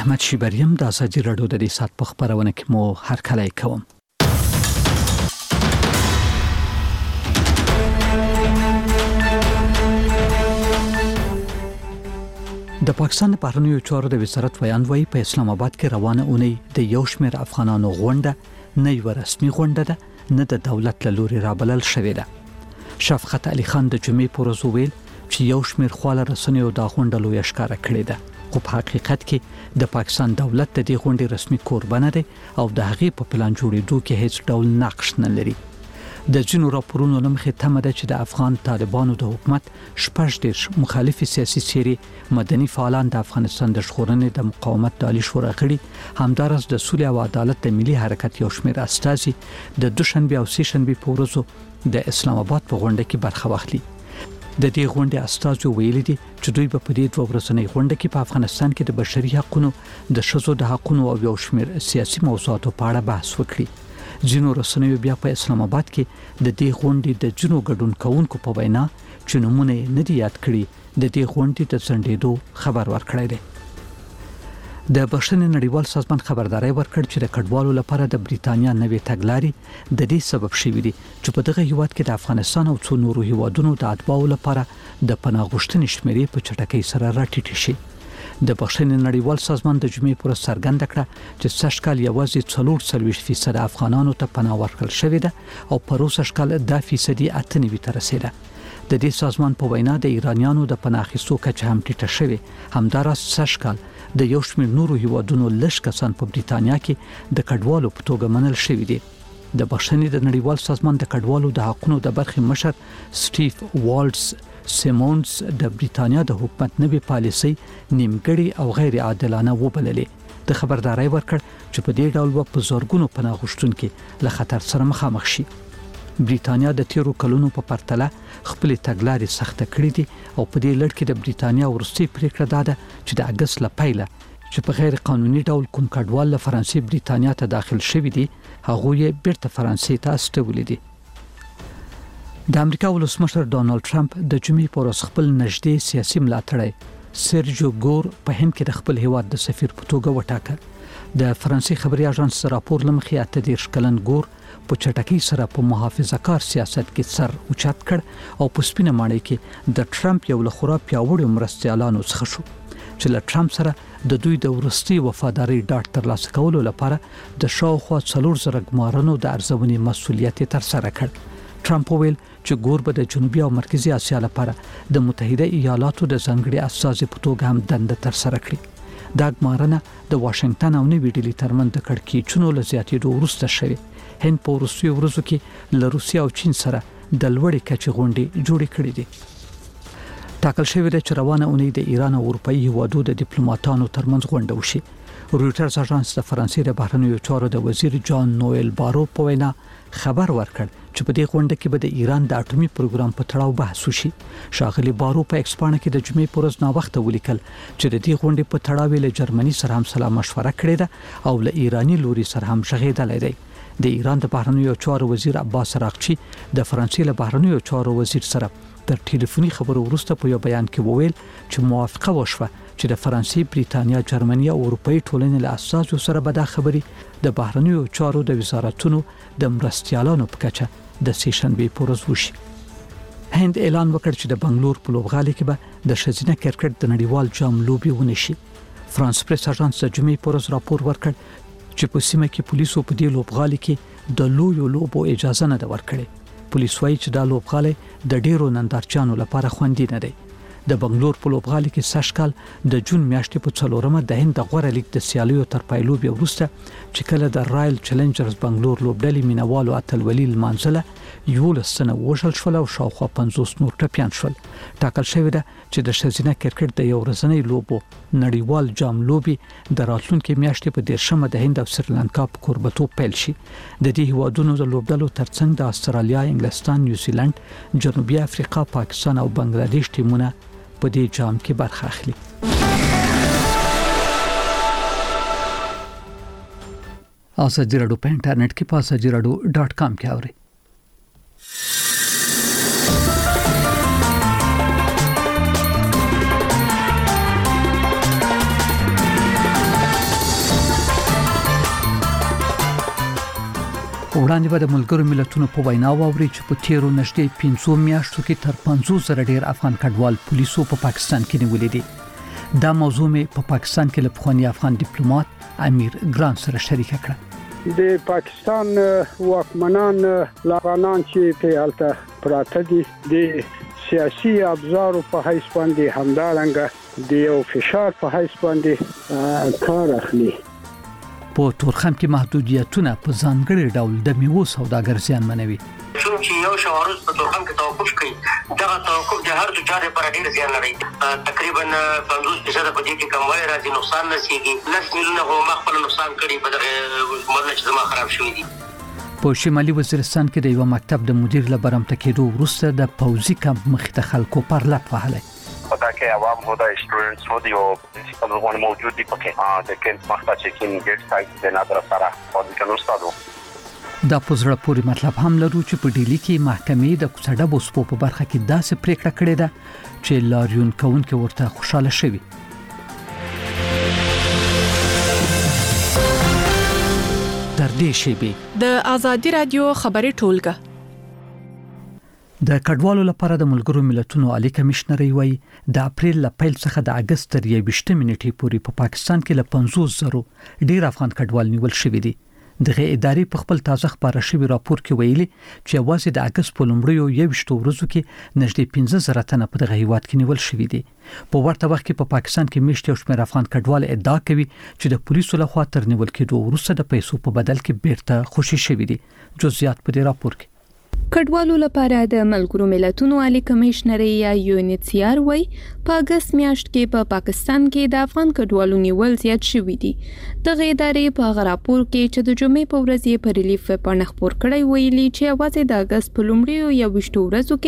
احمد شیبریم د ازادي رادیو د دې سات په خبرونه کې مو هرکلی کوم. د پاکستان بهرنیو چارو د وزارت ویان وایي په اسلام آباد کې روانه اونۍ د یو شمېر افغانانو غونډه نه یو رسمي غونډه ده نه د دولت له لوري رابلل شوې ده. شفقت علي خان د جمعې پر ورځ ویل چې یو شمېر خواله رسنیو د غونډه لوی ښکارا کړې ده، خو په حقیقت کې د پاکستان دولت د دې غونډې رسمي کوربنه دی او د هغې په پلان جوړېدو کې هیڅ ډول نقش نه لري. د ځینو راپورونو لمخې تمه ده چې د افغان طالبانو د حکومت 14 مخالف سیاسي څېرې مدني فعالان د افغانستان د ژغورنې د مقاومت د عالی شورا غړي همدارس د سولې او عدالت د ملي حرکت یو شمېر استازي د دوشنبه او سه شنبه په ورځو د اسلام آباد په غونډه کې برخه واخلي. د دې غونډې استازو ویلي دي چې دوی په دې دوه ورځنۍ غونډه کې په افغانستان کې د بشري حقوقو د ښځو د حقوقو او یو شمېر سیاسي موضوعاتو په اړه بحث وکړي. ځینو رسنیو بیا په اسلام آباد کې د دې غونډې د جنو ګډون کوونکو په وینا چې نمونه نه دي یاد کړي د دې غونډې د څنډېدو خبر ورکړی دی. د بشري نړیوال سازمان خبرداري ورکړ چې د کډوالو لپاره د بریتانیا نوې تګلارې د دې سبب شوې دي چې په دغه هیواد کې د افغانستان او څو نورو هیوادونو د اتباعو لپاره د پناه غوښتنې شمیرې په چټکۍ سره راټیټې شي. د بشري نړیوال سازمان د جمعې پر څرګنده کړه چې سږ کال یوازې 40% افغانانو ته پناه ورکړل شوې ده او په روسي کال 10% 98 ته رسیده. د دې سازمان په وینا د ایرانیانو د پناه اخیستو کچه هم ټیټه شوې، همدارس سږ کال د یو شمېر نورو هیوادونو لږ کسان په بریتانیا کې د کډوالو په توګه منل شوي دي. د بشري د نړیوال سازمان د کډوالو د حقوقو د برخې مشر سټیف والټس سیمونز د بریتانیا د حکومت نوې پالیسي نیمګړې او غیر عادلانه وبللې. د خبرداري ورکړ چې په دې ډول په زورګونو پناه غوښتونکو له خطر سره مخامخ شي. بریتانیا د تیرو کلونو په پرتله خپل تګلارې سخته کړې دي او په دې لړ کې د بریتانیا ورستي پریکړه ده چې د اگست لپاره چې په غیر قانوني ډول کوم کډوال له فرانسې بریتانیا ته داخل شوی دي هغه یې بیرته فرانسې ته استولې دي. د امریکا ولسمشر ډونالد ټرمپ د جمعې پر ورځ خپل نږدې سیاسي ملاتړی سرجیو ګور په هند کې د خپل هیواد د سفیر په توګه وټاکه. د فرانسې خبري اژانس راپور لمخې 18 کلن ګور په چټکۍ سره په محافظه‌کار سیاست کې سر اوچت کړ او په سپینه ماڼۍ کې د ټرمپ یو له خورا پیاوړو مرستیالانو څخه شو چې له ټرمپ سره د دوی د ورستي وفاداری ډاټ ترلاسه کولو لپاره د شاوخوا 4,000 ګمارنو د ارزونې مسولیت تر سره کړ. ټرمپ ویل چې ګور به د جنوبي او مرکزی اسیا لپاره د متحده ایالاتو د ځنګړي استازي په توګه هم دنده تر سره کړي. دا ګمارنه د واشنگټن او نیوي ډیلی ترمن د کړکېچونو له زیاتېدو وروسته شوه. هند په روسي ورځو کې له روسیا او چین سره د لوړې کچې غونډې جوړې کړې دي. ټاکل شوی دی چې روانه اونۍ د ایران او اروپאי هیوادو د ډیپلوماټانو ترمنځ غونډه وشي. رويټرز اژانس د فرانسې د بهرنیو چارو د وزیر جان نوئل بارو په وینا خبر ورکړ چې په دې غونډه کې به د ایران د اټومي پروګرام په تړاو بحث وشي. ښاغلي بارو په ایکسپانه کې د جمعې پر ورځ ناوخته ولیکل چې د دې غونډې په تړاو له جرمني سره هم سلا مشوره کړې ده او له ایرانی لوري سره هم شغېدلې ده. د ایران د بهرنیو چارو وزیر عباس راغچی د فرانسې له بهرنیو چارو وزیر سره تر ټلیفوني خبرو وروسته په یو بیان کې وویل چې موافقه وشوه چې د فرانسې، بریتانیا، جرمني او اروپאי ټولنې له اساسو سره به دا خبرې د بهرنیو چارو د وزارتونو د مرستیالانو په کچه د سه شنبه پر ورځ وشي. هند اعلان وکړ چې د بنگلور په لوبغالي کې به د ښځینه کرکټ د نړیوال جام لوبي ونشي. فرانس پریس اژانس د جمعې پر ورځ راپور ورکړ چې په سیمه کې پولیسو په دې لوبغالي کې د لویو لوبو اجازه نه ورکړي. پولیس وايي چې دا لوبغالي د ډیرو نندارچیانو لپاره خوندي نه دی. د بنگلور په لوبغالي کې سږ کال د جون میاشتې په 4مه د هند د غوړه لیګ د سیالیو تر پایلو بیا وروسته چې کله د رایل چیلنجرز بنگلور لوبډلې مینوالو اتلولي لمانځله 11 تنه وژل شول او شاوخوا 50 نور ټپیان شول. ټاکل شوی ده چې د ښځینه کرکټ د یو ورځنۍ لوبو نړیوال جام لوبي د راتلونکي میاشتې په 10مه د هند او سریلانکا په کوربتوب پیل شي. د دې هیوادونو د لوبډلو ترڅنګ د استرالیا، انګلستان، نیوزیلند، جنوبي افریقا، پاکستان او بنگلاديش ټیمونه په دې جام کې برخه اخلي. ازادي رادیو په انټرنیټ کې په azadiaradio.com کې اورئ. وړاندې به د ملګرو ملتونو په وینا واوري چې په تیرو نږدې 5 میاشتو کې تر 50 زره ډیر افغان کډوال پولیسو په پاکستان کې نیولې دي. دا موضوع مې په پاکستان کې له پخوانی افغان ډیپلوماټ امیر ګران سره شریک کړه. د پاکستان واکمنان افغانان چې په حالت پراته دي د سیاسي ابزارو په حیث باندې همدارنګه د یو فشار په حیث باندې کار اخلي. په تورخم کې محدودیتونه په ځانګړي ډول د میوو سوداګر زیانمنوي. چې یو شوارز په تورخم کې توقف کوي دا توقف د هر تجارت لپاره ډیر زیان لري. تقریبا 50% په دې کې کموالي راځي، نقصان نشيږي. 10 میلیونه هو مخفل نقصان کړي په دغه مدن چې زما خراب شوی دي. په شمالي وزیرستان کې د یو مکتب د مدیر لپاره تکیدو وروسته د پوزي کمپ مخ ته خلکو پرلط وهله. پتا کې عوام هو د سټوډنټس هو دی او پرنسپل غوښنه موجود دي پکې د کین مخته چکین ګیټ سایت د نظر سره او د کنو استادو دا پوزړه پوری مطلب هم لرو چې په ډیلی کې محکمې د کوڅډه بوسپو په برخه کې داسې پریکړه کړې ده چې لاریون کوونکو ورته خوشاله شوي. تر دې شیبې د آزادي رادیو خبري ټولګه د کډوالو لپاره د ملګرو ملتونو عالی کمشنر وی د اپریل ل پیل څخه د اگست تر 21 نیټې پورې په پاکستان کې ل 50 زره ډیر افغان کډوال نیول شوی دي. دغه ادارې په خپل تازه خبره شوی راپور کې ویلي چې واځي د اگست په لومړیو 21 ورځو کې نږدې 15 زره تنه په دغه هیواد کې نیول شوی دي. په ورته وخت کې په پاکستان کې میشته شمېر افغان کډوال ادعا کوي چې د پولیسو لخوا تر نیول کېدو وروسته د پیسو په بدل کې بیرته خوشي شوی دي. جزئیات په دې راپور کې. کډوالو لپاره د ملګرو ملتونو عالی کمشنر یا UNHCR وای په اگست میاشت کې په پاکستان کې د افغان کډوالو نیول زیات شوی دي. دغه ادارې په راپور کې چې د جمعې په ورځ یې په ریلیف په خبر کړی ویلي چې اواز د اگست په لومړیو یا وشتو ورځو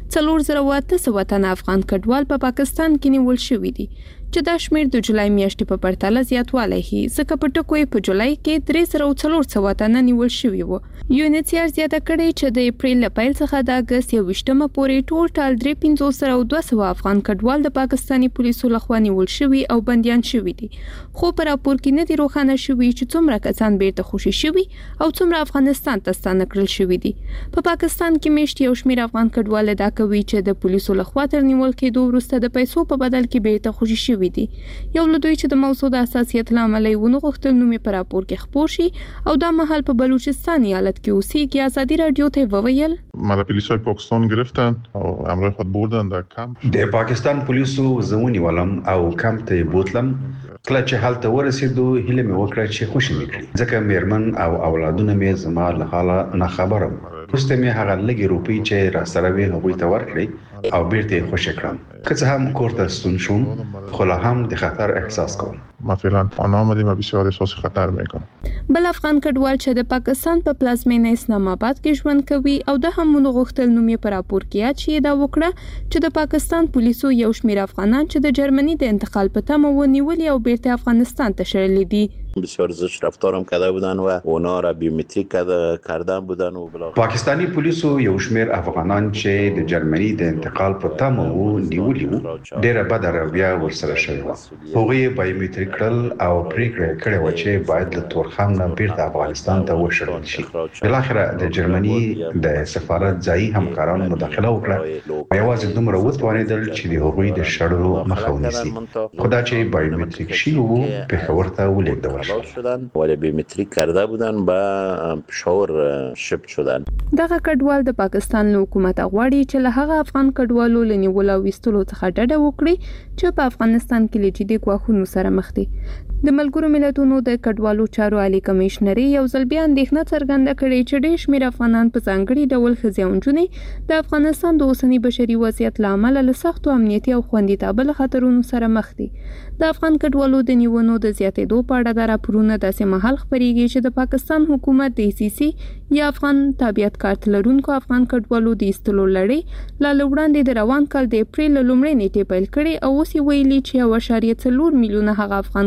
کې 4,800 تنه افغان کډوال په پاکستان کې نیول شوی دي چې دا شمېر د جولای میاشتې په پرتله زیاتوالی هي ځکه په ټکو په جولای کې 3,400 تنه نیول شوی وو. UNHCR زیاته کړې چې د اپریل ل پیل څخه د اگست 21 پورې ټول 3,500 افغان کډوال د پاکستاني پولیسو لخوا نیول شوی او بنديان شوی دي. خو په راپور کې نه دی روښانه شوی چې څومره کسان بیرته خوشي شوی او څومره افغانستان ته ستانه کړل شوی دي. په پاکستان کې میشت یو شمېر افغان کډوال دا کوي چې د پولیسو لخوا تر نیول کېدو وروسته د پیسو په بدل کې بیرته خوشي شوی دي. یو لدوی چې د موضوع د اساسیت لامل یې ونه غوښتل نو په راپور کې خبر شي او دا محل په بلوچستان ایالت کې اوسېږي. آزادی رادیو ته وویل ما پولیسای پاکستان گرفتن او امر خود بردن در کمپ. د پاکستان پولیسو زمونی ولم او کمپ ته بوتلم. کله چې حالت ورسېدو هله مې وکړه چې خوشی مې کړی ځکه میرمن او اولادونه مې زما له حاله نه خبره پوسټه مې هغه لګي روپی چې را سره وي هغوی ته ورکړي او بیرته خوشی کړم. که څه هم کوړه ستون شوم خو له هم د خطر احساس کوم. مثلا آن آمدیم و بسیار احساس خطر میکنم. بل افغان کډوال چې د پاکستان په پلازمینه اسلام آباد کې ژوند کوي او د همونو غوښتل نومي پر راپور کې یاد شي دا وکړه چې د پاکستان پولیسو یو شمېر افغانان چې د جرمنی د انتقال په تمه ونیول او بیرته افغانستان ته شړل دي. بسیار زشت رفتارم کرده بودن و اونا را بیومتریک کردن بودن و پاکستانی پولیسو یو شمېر افغانان چې د جرمنی د انتقال په تمه ونیولي وو ډېره بد رویه ورسره شوې وه. هغوی بیومتریک کړل او پریکړه کړې وه چې باید له تورخم نه بیرته افغانستان ته وشړل شي. بالاخره د جرمني د سفارت ځایي همکارانو مداخله وکړه او یوازې دومره وتوانېدل چې د هغوی د شړلو مخه ونیسي. خو دا چې بیومتریک شوي وو پېښور ته ولېږدول شدن ولی بیومتریک کرده بودن با پشاور شپ شدن. دغه کډوال د پاکستان له حکومت غواړي چې له هغه افغان کډوالو لنیول او وستلو څخه ډډه وکړي چې په افغانستان کې لجدي ګواښونو سره مخ دي. د ملګرو ملتونو د کډوالو چارو عالی کمشنر یو ځل بیا اندېښنه څرګنده کړې چې ډېر شمېر افغانان په ځانګړي ډول ښځې او نجونې د افغانستان د اوسني بشري وضعیت له امله له سختو امنیتي او خوندیتابه خطرونو سره مخ دي. د افغان کډوالو د نیونو د زیاتېدو په اړه د راپورونه داسې مهال خپرېږي چې د پاکستان حکومت د ICC یا افغان تابعیت کارت لرونکو افغان کډوالو د ایستلو لړۍ لا وړاندې د روان کال د اپریل لومړۍ نیټې پیل کړې او اوس یې ویلي چې 1.4 میلیونه هغه افغان کډوال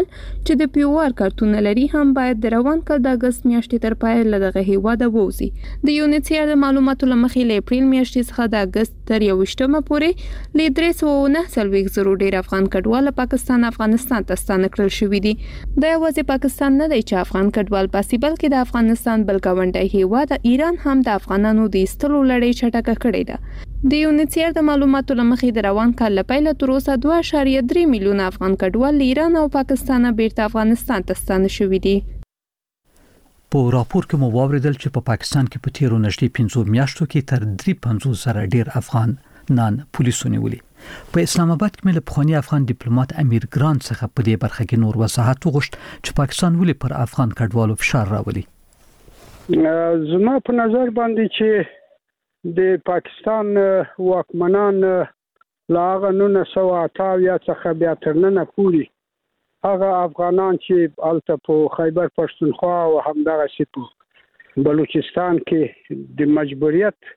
چې د پیوار کارتونه لري هم باید د روان کال د اگست میاشتې تر پای لدغه هیواده ووزي. د یونیسیار د معلوماتو لمخې له اپریل میاشتې څخه د اگست تر 21مه پورې ل 309 ډیر افغان کډوال پاکستان افغانستان ته ستانه کړل شوې دي. د یوازې پاکستان نه دی چې افغان کډوال پاسي بلکې د افغانستان بل ګاونډي هیواد ایران هم د افغانانو د ایستلو لړۍ چټکه کړې ده. د یونیسیار د معلوماتو لمخې د روان کال لپاره تر اوسه 2.3 میلیونه افغان کډوال ایران او پاکستان بیرته افغانستان ته ستانه شوي دي. په راپور کې مو واوریدل چې په پاکستان کې په تیرو نږدې 15 میاشتو کې تر 350 سره ډیر افغان نان پولیسو نیولي. په اسلام آباد کې مل پخوانی افغان ډیپلوماټ امیر ګران څخه په دې برخه کې نور وضاحت وغوښت چې پاکستان ولې پر افغان کډوالو فشار راولي. زما په نظر باندې چې د پاکستان واکمنان لاغه 1980 څخه بیا تر نن پورې هغه افغانان چې الته په خیبر پښتونخوا او همدغه سی په بلوچستان کې د مجبوریت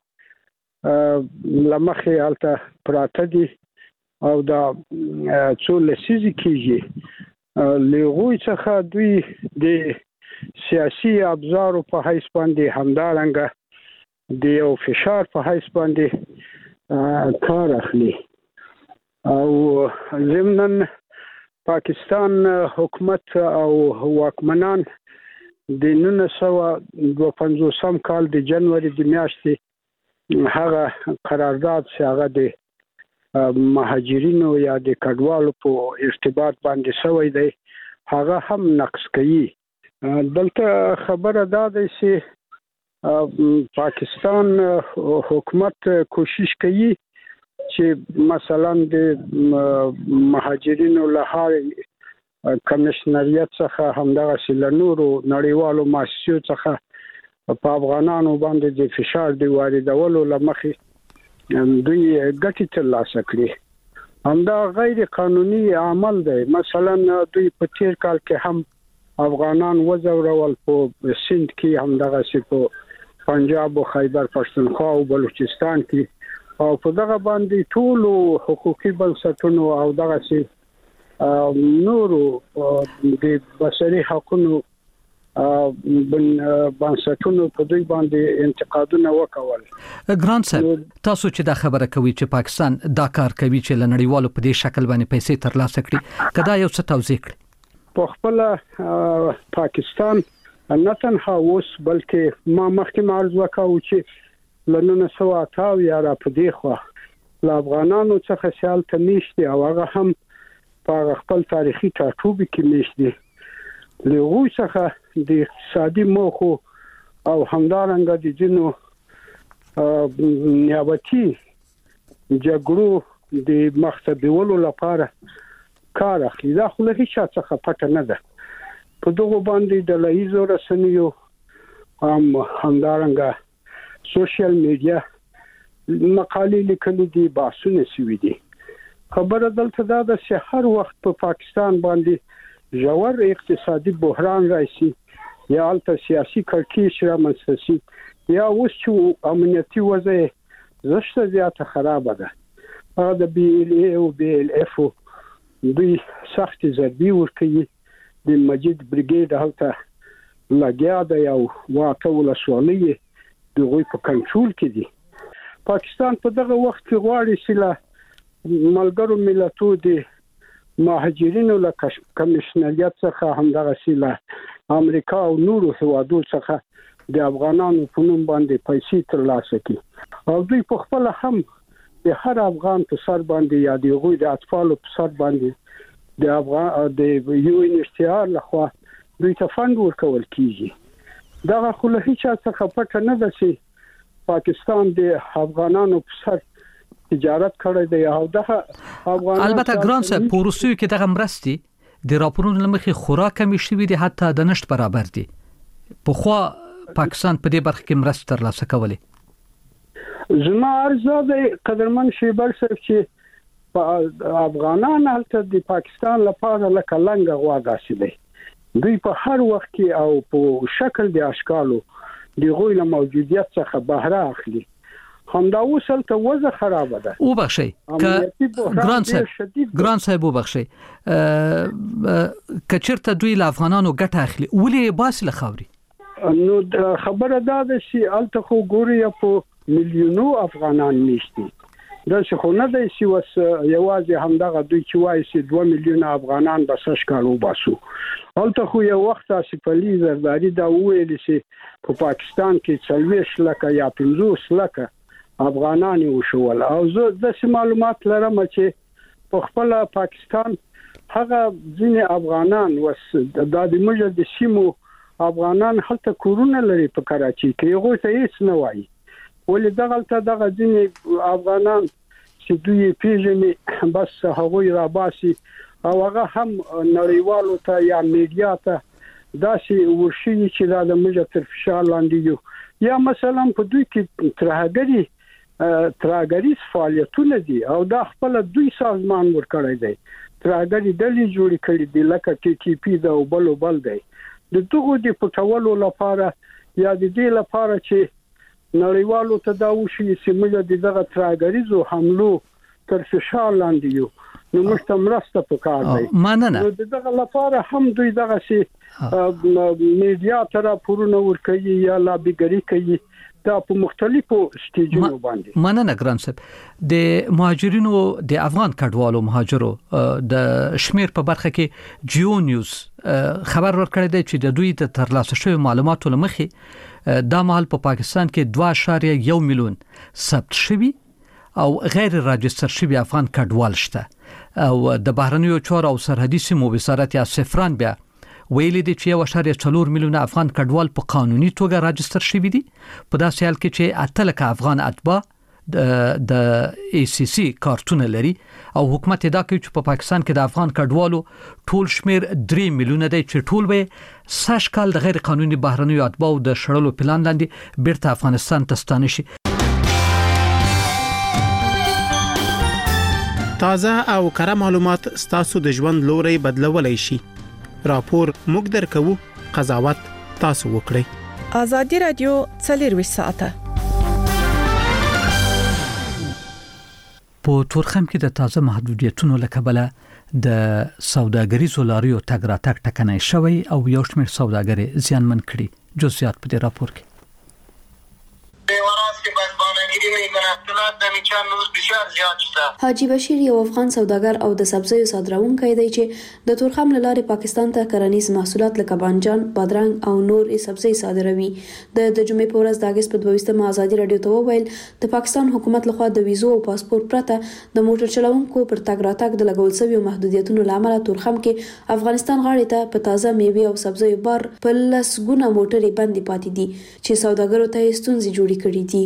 لمخې الته پراته دي او دا څو لسیزې کېږي لغوی څخه دوی د سیاسي ابزارو په حیث باندې همدارنګه د یو فشار په حیث باندې کار اخلي او ضمناً پاکستان حکومت او واکمنان د 1952 کال د جنوري د میاشتې هغه قرارداد چې هغه د مهاجرینو یا د کډوالو په ارتباط باندې شوی دی هغه هم نقص کوي. دلته خبره دا ده چې پاکستان حکومت کوشش کوي چې مثلا د مهاجرینو له کمشنریت څخه همدغه سلنورو نړیوالو مؤسسو څخه په افغانانو باندې د فشار دی واردولو لمخې دوی ګټې ترلاسه کړي. همدا غیر قانوني عمل دی. مثلا دوی په تیر کال کې هم افغانان وځورول په سند کې همدغه سی په پنجاب او خیبر پښتونخوا او بلوچستان کې او په دغه باندې ټول حقوقي بنسټونو او دغه سی نورو د بشري حقوقو بنسټونو په دوی باندې انتقادونه وکول. ګران صاحب تاسو چې دا خبره کوي چې پاکستان دا کار کوي چې لنړیوالو په دې شکل باندې پیسې ترلاسه کړي کدا یو څه توضیح کړئ. په خپل پاکستان نه تنها اوس بلکې ما مخکې عرض وکاو چې لنونه سوا تاو یا را په دې خو لا افغانانو څخه سیال ته نشته او هغه هم په خپل تاریخي ټاټوبي کې نشته. لغوی څخه د اقتصادي موخو او همدارنګه د جنو نیابتي جګړو د مخته لپاره کار اخلي. دا خو له هیڅ څخه پټه نه ده. په دغه باندې د لایزو رسنیو همدارنګه سوشل میډیا مقالې لیکلي دي بحثونه شوي دي. خبره دلته دا ده چې هر وخت په پاکستان باندې ژور اقتصادي بحران راشي یا الته سیاسي کړکېچ رامنځته شي یا اوس چې امنیتي وضع زشته زیاته خرابه ده هغه د بي ال اي او بي ال اف دوی سخت ضربې ورکوي. د مجید بریګیډ هلته لګیا دی او واټه ولسوالۍ دغه په کنټرول کې دي. پاکستان په دغه وخت کې غواړي چې ملګرو ملتونو د مهاجرینو له کمشنریت څخه همدغه سیله امریکا او نورو هیوادو څخه د افغانانو په نوم باندې پیسې ترلاسه کړي او دوی په خپل هم د هر افغان په سر باندې یا د غوی د اطفالو په سر باندې د افغان د یونیسیار لخوا دوی ته فند ورکول کیږي. دا خو له هیڅ څخه پټه نه ده چې پاکستان د افغانانو په سر تجارت کړی دی او دغه افغانان البته ګران صاحب په روسیو کې دغه مرستې د راپورونو لمخې خوراک کمی شوي دي حتی د نشټ برابر دي. په خو پاکستان په دې برخه کې مرستې ترلاسه کولې. زما ارزو د قدرمن شیبر صاحب چې افغانان هلته د پاکستان لپاره لکه لنګ غوا داسې دي. دوی په هر وخت کې او په شکل د اشکالو د غوی له موجودیت څخه بهره اخلي. همدا اوسل ته وضع خراب ده او بخشي ګران صاحب او بخشي کچرته دوی له افغانانو ګټه اخلي ولې باسل خوري نو خبره ده چې الته خو ګوري په میلیونو افغانان نشته دا څه خو نه دی چې وس یوازې همدغه دوی چې وایي چې 2 میلیونه افغانان بس ښکارو باسو الته خو یو وخت اسفلی زرداری دا ویل چې په پاکستان کې 40 لکه یا 50 لکه افغانان وشول او زه د معلومات لرم چې په خپل پاکستان هغه ځینې افغانان وس د موږ د سیمو افغانان هلته کورونه لري په کراچي کې یو څه هیڅ نه وایي ولې دغه ځینې افغانان چې دوی پیژني بس هغه را باسي او هغه هم نړیوالو ته یا میډیا ته داسې ورشي چې دا د موږ تر فشار لاندې یو یا مثلا په دوی کې ترهګریز فعالیتونه دي او دا خپل دوی سازمان ورکړی دی ترهګری ډلې جوړې کړې دي لکه ټي ټي پی دا او بل دی د دغه د پټولو لپاره یا د دې لپاره چې نړیوالو ته دا وشي چې موږ دغه ترهګریزو حملو تر فشار لاندې یو نو موږ مرسته پکار دی مننه نو دغه لپاره هم دوی دغه سي میډیا تر پورونه ورکوي یا لابیګری کوي دا په مختلفو سټیجونو باندې مننه ګران صاحب د مهاجرینو د افغان کډوالو مهاجرو د شمیر په برخه کې جیو نیوز خبر ورکړی دی چې د دوی د ترلاسه شوی معلوماتو لمخې دا مهال په پاکستان کې 2.1 میلیون ثبت شوی او غیر راجستر شوی افغان کډوال شته او د بهرنیو چارو او سرحدي سیمو وزارت یا سفران بیا ویلي دي چې 1.4 میلیون افغان کډوال په قانوني توګه راجستر شوي دي په داسې حال کې چې اتلک افغان اتباع د ای سی سی کارتونه لري او حکومت دا کوي چې په پاکستان کې د افغان کډوالو ټول شمیر 3 میلیونه دی چې ټول به ساش کال د غیر قانوني بهرنیو اتباع د شړلو پلان لاندې بیرته افغانستان ته ستانه شي تازه او کره معلومات ستاسو د ژوند لوري بدلولای شي راپور موږ درکو قضاوت تاسو وکړئ ازادي رادیو 24 ساعته په تورخم کې د تازه محدودیتونو لکبله د سوداګریزو لاریو تګ راتګ ټکنۍ شوی او یو شمېر سوداګري زیانمن کړي جزئیات په دې راپور کې حاجی بشیر یو افغان سوداګر او د سبزیو صادروونکی دی چې د تورخم لارې پاکستان ته کرنیز محصولات لکه بانجان، بادرنګ او نور سبزی صادروي. د جمعې په ورځ د اگست په 22 ازادي رادیو ته وویل د پاکستان حکومت لخوا د ویزو او پاسپورت پرته د موټر چلوونکو پر تګ راتګ د لګول شوی محدودیتونو لامل تورخم کې افغانستان غاړې ته په تازه میوه او سبزیو بار په لسګونه موټرې بندي پاتې دي چې سوداګرو ته ستونزې جوړې کړې دي.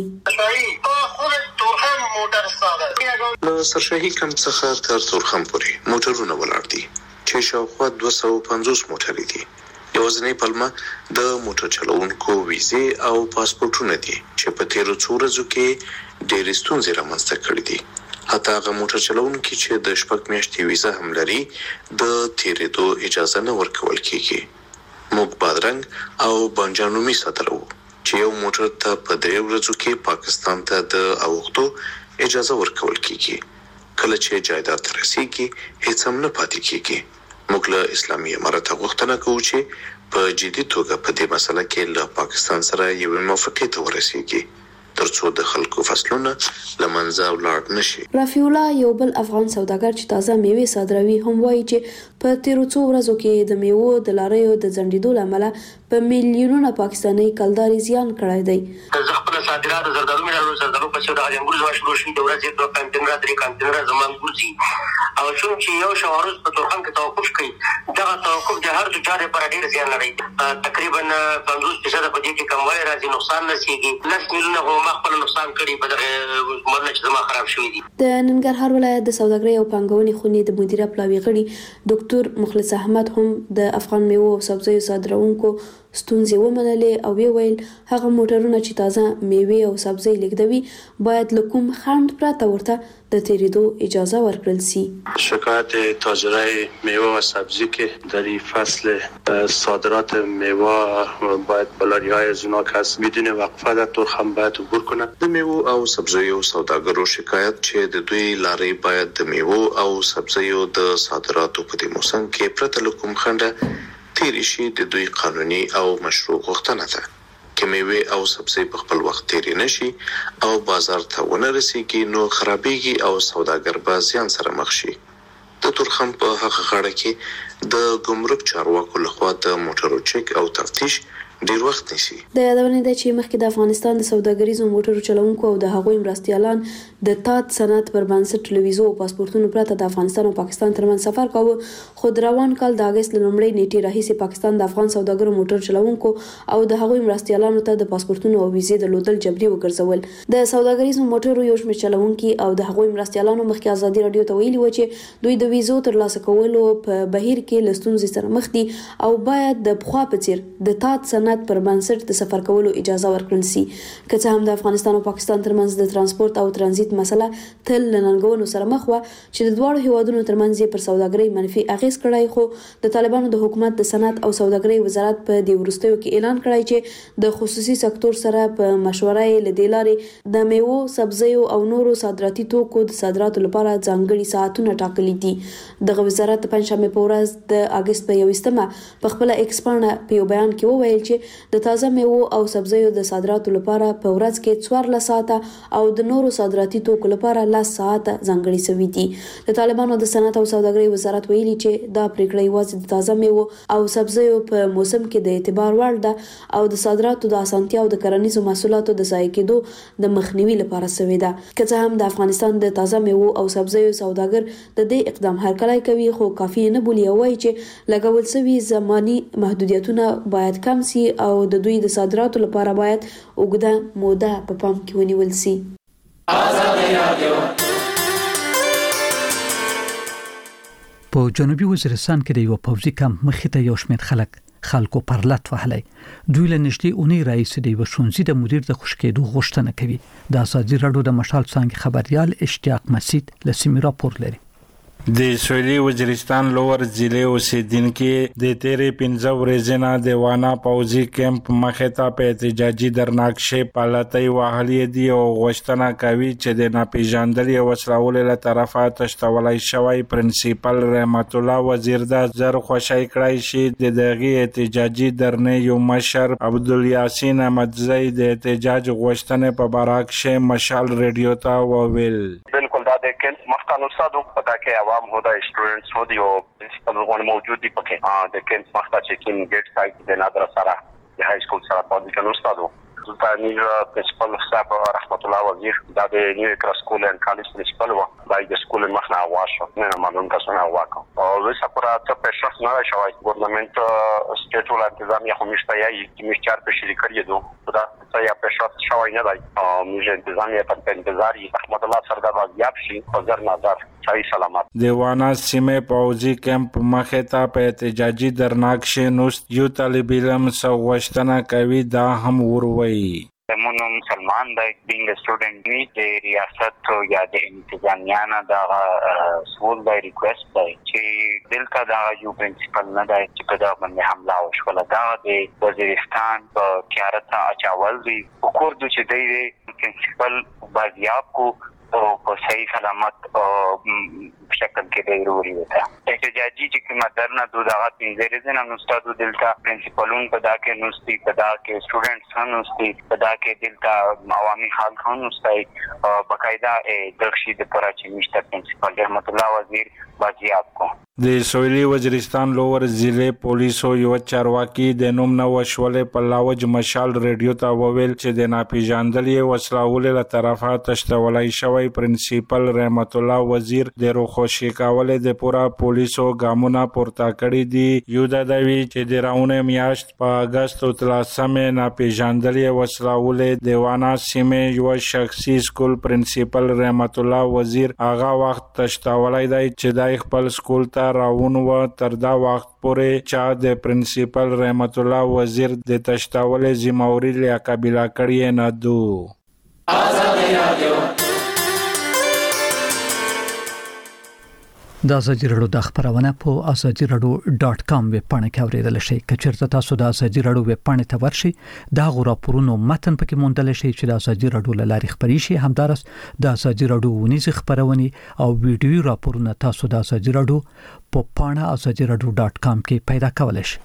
له سرشاهي کمپ څخه تر تورخم پورې موټرونه ولاړ دي چې شاوخوا 250 موټرې دي. یوازینۍ پلمه د موټر چلوونکو ویزې او پاسپورتونه دي چې په تیرو څو ورځو کې ډېرې ستونزې رامنځته کړې دي. حتی هغه موټر چلوونکي چې د 6 میاشتې ویزه هم لري د تیرېدو اجازه نه ورکول کیږي. موږ بادرنګ او بانجان رومي صادروو چې یو موټر ته په 3 ورځو کې پاکستان ته د اوختو اجازه ورکول کیږي. کله چې جایداد ته رسیږي هیڅ هم نه پاتې کیږي. موږ له اسلامي امارت غوښتنه کوو چې په جدي توګه په دې مسله کې له پاکستان سره یو موافقه ته ورسیږي ترڅو د خلکو فصلونه لمنځه ولاړ نشي. رفیع الله یو بل افغان سوداګر چې تازه میوه صادروي هم وایي چې په تیرو څو ورځو کې د میوه د لاریو د ځنډېدو لامل په میلیونونو پاکستاني کلداري زیان کړی دی. زه خپل صادرات زردالو مې زردالو په څیر د انګور زما شروع شي د ورځې 2 کانټینر 3 کانټینر زمان ګورځي او چون چې یو شوارز په تورخم کې توقف کوي دا توقف د هر تجار لپاره ډیر زیان لري. تقریبا 50% په دې کې کموالي راځي نقصان نشيږي. 10 میلیونه هم خپل نقصان کړي په دغه مرنه چې زما خراب شوی دي. د ننګرهار ولایت د سوداګرۍ او پانګونې خونې د مدیره پلاوی غړي ډاکټر مخلص احمد هم د افغان میوه او سبزیو صادروونکو ستونزې ومنلې او ویل هغه موټرونه چې تازه میوې او سبزي لیږدوي باید له کوم خنډ پرته ورته د تیریدو اجازه ورکړل شي. شکایت تاجرای میوه و سبزی که در این فصل صادرات میوه باید بلاری‌های از اونا که از بدون وقفه در تورخم باید عبور کنند. د میوه او سبزیو سوداګرو شکایت چې د دوی لارې باید د میوه او سبزیو د صادراتو په دې موسم کې پرته له کوم خنډه تیری شي د دوی قانوني او مشروع غوښتنه ده. که میوه او سبزی په خپل وخت تیری نشي او بازار ته ونه رسیږي نو خرابېږي او سوداګر به زیان سره مخ شي. د تورخم په هغه غاړه کې د ګمرک چارواکو لخوا د موټرو چک او تفتیش ډیر وخت نیسي. د یادونه ده چې مخکې د افغانستان د سوداګریزو موټرو چلونکو او د هغوی مرستیالان د تات سند پر بنسټ ټلویزیون او پاسپورتونو پرته د افغانستان او پاکستان ترمنځ سفر کاوه، خو د روان کال د اگست لومړۍ نیټې راهیسې پاکستان د افغان سوداګرو موټر چلونکو او د هغوی مرستیالانو ته د پاسپورتونو او ویزې درلودل جبري وګرځول. د سوداګریزو موټرو یو شمېر چلونکي او د هغوی مرستیالانو مخکې ازادي رادیو ته ویلي و چې دوی د ویزو ترلاسه کولو په بهیر کې له ستونزې سره مخ دي او باید د پخوا په څیر د تات سند پر بنسټ د سفر کولو اجازه ورکړل شي. که څه هم د افغانستان او پاکستان ترمنځ د ترانسپورت او ترانزیت مسله تل له ننګونو سره مخ و چې د دواړو هیوادونو ترمنځ پر سوداګرۍ منفي اغیز کړی، خو د طالبانو د حکومت د صنعت او سوداګرۍ وزارت په دې وروستیو کې اعلان کړی چې د خصوصي سکتور سره په مشوره یې له دې لارې د میوو، سبزیو او نورو صادراتي توکو د صادراتو لپاره ځانګړي ساعتونه ټاکلي دي. دغه وزارت د پنځشنبه په ورځ د اگست په 21 په خپل ایکس پاڼه په یو بیان کې وویل چې د تازه میوو او سبزیو د صادراتو لپاره په ورځ کې 14 ساعته او د نورو صادراتي توکو لپاره 10 ساعته ځانګړي شوي دي. د طالبانو د صنعت او سوداګرۍ وزارت ویلي چې دا پریکړه یوازې د تازه میوو او سبزیو په موسم کې د اعتبار وړ ده او د صادراتو د اسانتیا او د کرنیزو محصولاتو د ضایع کېدو د مخنیوي لپاره شوې ده. که څه هم د افغانستان د تازه میوو او سبزیو سوداګر د دې اقدام هرکلی کوي، خو کافي نه بولي او وایي چې لګول شوي زماني محدودیتونه باید کم شي او د دوی د صادراتو لپاره باید اوږده موده په پام کې ونیول شي. په جنوبي وزیرستان کې د یو پوځي کمپ مخې ته یو شمېر خلکو پرلط وهلی. دوی له نږدې اونۍ راهیسې د یو ښوونځي د مدیر د خوشکېدو غوښتنه کوي. د ازادي راډیو د مشال څانګې خبريال اشتیاق مسید له سیمې راپور لري. د سویلي وزیرستان لوور ضلع اوسیدونکو د تیرې 15 ورځې نه د وانا پوځي کمپ مخې ته په احتجاجي درناکشې پالتۍ وهلې دي او غوښتنه کوي چې د ناپېژندلې وسلوال له طرفه تشتولای شوی پرنسپل رحمت الله وزیر د زر خوشی کړی شي. د دغه احتجاجي درنې یو مشر عبدالیاسین احمدزی د احتجاج غوښتنې په باره کې مشال رادیو ته وویل. بالکل دا د کمپ مخکانو صادق پتا کې عوام هدا سټوډنټس هو دی او پرنسپل غوښتنه موجود دي پکې د کمپ مخته چې کین ګیټ سایت د نادر سره د های سکول سره په دې کې استادو سلطانی پرنسپل صاحب رحمت الله وزیر دا د نیو کراس سکول اند کالج پرنسپل و دا د سکول مخنه واشو نه معلوم تاسو نه واکو او زه سپورا ته په شخص نه شوی ګورنمنت سټیټ ول انتظامیه خو مشته یی چې مشچار په شری کړی دو دا څه یا په شخص شوی نه دی او موږ انتظامیه په انتظار رحمت الله سره دا یاب شي حاضر نظر سلامات. د وانا سیمه پوځي کمپ مخې ته په احتجاجي درناکشې نوست یو طالب علم غوښتنه کوي دا هم وروي. زمونږ مسلمان د بینګ سټوډنټ می د ریاست یا د انتظامیه نه د سوال د ریکوست دی چې دلته دا یو پرنسپل نه دی چې په دا باندې حمله وشوله. دا د وزیرستان په کیارت اچاول دی وکړ چې دی پرنسپل بازیاب کو او په صحیح سلامت شکل کې دی وروړي وته. احتجاجي چې کومه درنه دغه 15 ورځې نه استادو دلته پرنسپلون په دا کې نوستي په دا کې سټوډنټس هم نوستي په دا کې دلته عوامي خلک هم نوستي باقاعده دغشي د پراچې مشته پرنسپل رحمت الله وزیر بازیاب کو. د سویلي وزیرستان لوور ضلع پولیسو یو چارواکي د نوم نو وشولې په لاوج مشال رادیو ته وویل چې د ناپېژندلې وسلوال له طرفه تشتولای شوی پرنسپل رحمت الله وزیر د روخوشي کولې د پورا پولیسو ګامونه پورته کړی دي. یو د دوی چې د راونه میاشت په اگست 13 ناپېژندلې وسلوال د وانا سیمه یو شخصي سکول پرنسپل رحمت الله وزیر هغه وخت تشتولای دی چې د خپل سکول ته راون و تر دا وخت پورې چا د پرنسپل رحمت الله وزیر د تشتاول ذمہواری لیا قبیله کړی نه دو. د ازادي رادیو د خبرونه په azadiradio.com ویب پاڼه کې اوریدل شي. کچېرته تاسو د ازادي رادیو ویب پاڼې ته ورشئ دا غوړاپورونو متن پکې موندل شي چې د ازادي رادیو لاري خبري شي. همدارس د ازادي رادیو ونیز خبرونه او ویډیو راپورونه تاسو د ازادي رادیو په پاڼه azadiradio.com کې پیدا کولای شئ.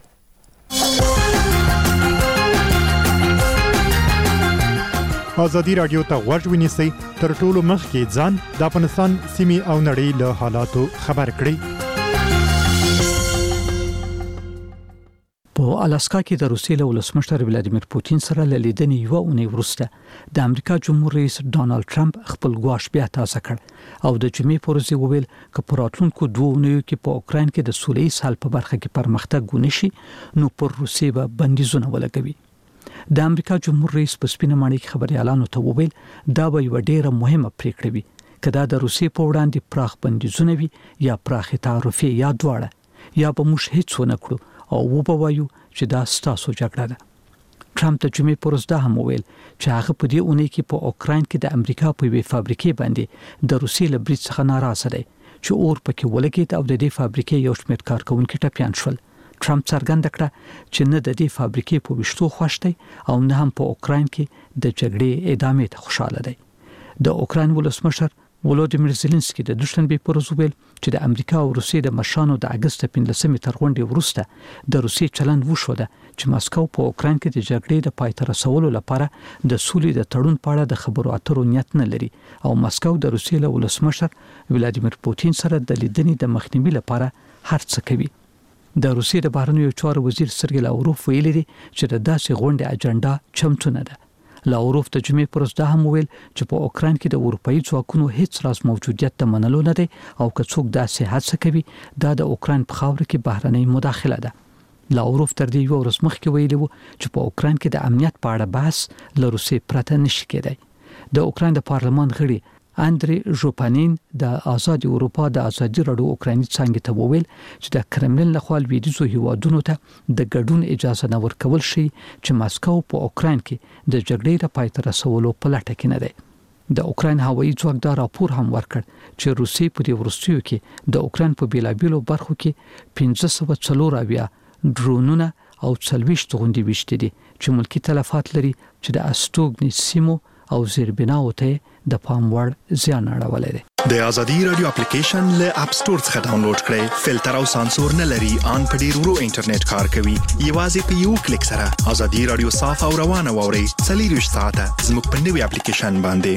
ازادي رادیو ته غوږ ونیسئ تر ټولو مخکې ځان د افغانستان سیمې او نړۍ له حالاتو خبر کړئ. په الاسکا کې د روسیې له ولسمشر ولادیمیر پوتین سره لیدنې یو اونۍ وروسته د امریکا جمهور رئیس ډانلډ ټرمپ خپل ګواښ بیا تازه کړ او د جمعې پر ورځ وویل چې په راتلونکو 2 اونیو کې په اوکرين کې د سولې حل په برخه کې پرمختګ ونشي نو پر روسیې به بندیزونه ولګوي. د امریکا جمهور رئیس په سپینه ماڼۍ کې خبريالانو ته وویل دا به یو ډیره مهمه پریکړه وي کله د روسیې په وړاندې پراخ بندیزونه وي یا پراخ تعرفه یا دواړه یا به موږ هیڅ ونه کړو او وبوایو چې دا ستاسو جګړه ده. ټرمپ د جمعې پر ورځ دا هم وویل چې هغه په دې اونۍ کې په اوکرين کې د امریکا په وی فابریکې باندې د روسیې له برید څخه ناراضه دی چې اور پکې ولګید او د دې فابریکې یو شمېر کارکونکو ټپيان شول. ټرمپ څرګنده کړه چې نه د دې فابریکې په وشتو خوښ دی او نه هم په اوکرين کې د جګړې ادامې ته خوشاله دی. د اوکرين ولسمشر ولودیمیر زيلنسکي د دوشنبه پر ورځ ویل چې د امریکا او روسیې د مشرانو د اگست 15 تر غونډې وروسته د روسیې چلند وشوده چې ماسکو په اوکرين کې د جګړې د پای ته رسولو لپاره د سولې د تړون په اړه د خبرو اترو نیت نه لري او ماسکو د روسیې له ولسمشر ولادیمیر پوتین سره د لیدنې د مخنیوي لپاره هر څه کوي. د روسیې د بهرنیو چارو وزیر سرګی لاوروف ویلي دی چې د داسې غونډې اجنډا چمتو نه ده. لاوروف د جمعې پر ورځ دا هم ویل چې په اوکرين کې د اروپאי ځواکونو هیڅ راز موجودیت ته منلو نه دی او که څوک داسې هڅه کوي دا د اوکرين په خاور کې بهرنۍ مداخله ده. لاوروف تر دې یو ورځ مخکې ویلي وو چې په اوکرين کې د امنیت په اړه بحث له روسیې پرته نشي کېدای. د اوکرين د پارلمان غړي اندري ژوپانین د آزاد اروپا د ازادي رادیو اوکراني څنګه ته وویل چې د کرملین لخوا لویدیځو هیوادونو ته د ګډون اجازه نه ورکول شي چې ماسکو په اوکرين کې د جګړې د پای ته رسولو په لټه کې نه دی. د اوکرين هوایي ځواک دا راپور هم ورکړ چې روسیې په دې ورستیو کې د اوکرين په بیلابیلو برخو کې 1540 ډرونونه او 40 غونډې وشته دي چې ملکی تلفات لري چې د استوګنی سیمو او زیربناو ته د پام وړ زیان اړولې ده. د ازادي رادیو اپلیکیشن له اپ ستور څخه ډاونلوډ کړئ. فلټر او سانسور نه لري، ان په ډیر ورو انټرنیټ کار کوي. یوازې په یو کلیک سره ازادي رادیو صاف او روانه ووري. 24 ساعته زموږ په نوي اپلیکیشن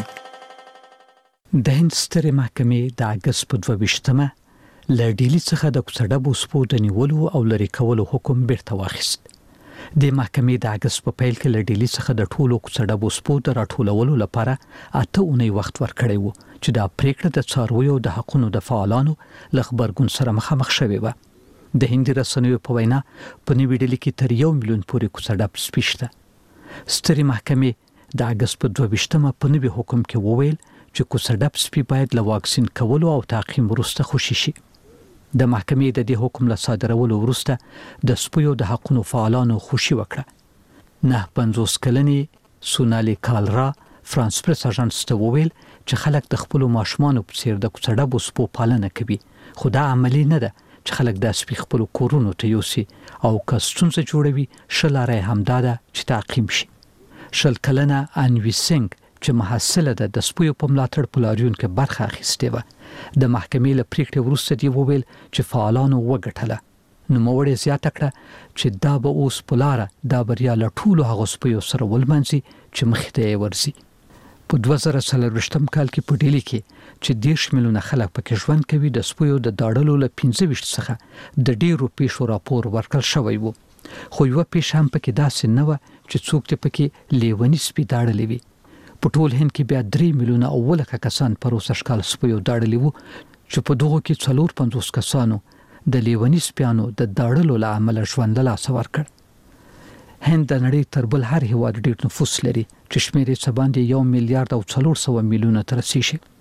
باندې. د هند سترې محکمې د اگست په 22مه له ډیلی څخه د کوڅډبو سپو د نیولو او لری کولو حکم بیرته واخیست. د محکمې د اگست په پیل کې له ډیلی څخه د ټولو کوڅډبو سپو د راټولولو لپاره 8 اونۍ وخت ورکړی وو چې دا پریکړه د څارویو د حقوقو د فعالانو له خبرګون سره مخامخ شوې و. د هندي رسنیو په وینا په نیو ډیلی کې تر 1 میلیون پورې کوڅډب سپي شته. سترې محکمې د اگست په 22مه په نوي حکم کې وویل چې کوڅډب سپي باید له واکسین کولو او تعقیم وروسته خوشي شي. د محکمې د دې حکم له صادرولو وروسته د سپیو د حقوقو فعالانو خوشي وکړه. 50 کلنې سونالي کالرا فرانس پریس اژانس ته وویل چې خلک د خپل ماشومان په څیر د کوڅډبو سپو پالنه کوي خو دا عملی نه ده چې خلک د سپي خپل کورونو ته یوسي او کستونځ جوړوي. شلاره همداده چې تعقیم شي. شل کلنه انوي سنگ چې محصله ده د سپیو په ملاتړ پلاریون کې برخه اخیسته و. د محکمې له پریکړې وروسته دی وویل چې فعالانو وګټله. نو موړې زیاته کړه چې دا به اوس پلاره دا بریا له ټولو هغه سپیو سره ولمنځي چې مخې ته ورسي. په 2023 کال کې په ډیلی کې چې 10 میلیونه خلک پکې ژوند کوي د سپیو د داړلو له 25 څخه د ډیرو پیښو راپور ورکړل شوی وو. خو یو پیښه هم پکې داسې نه و چې څوک ته پکې لیونی سپي داړلې وي. په ټول هند کې بیا 3 میلیونه او ولکه کسان پر اوسه شکال سپیو داړلې وو چې په دغه کې 450 کسانو د لیونی سپیانو د داړلو له امله ژوند له لاسه ورکړ. هند د نړۍ تر بل هر هیواد ډېر نفوس لري چې شمېر یې څه باندې 1 میلیارډ او 400 میلیونه تر رسیږي.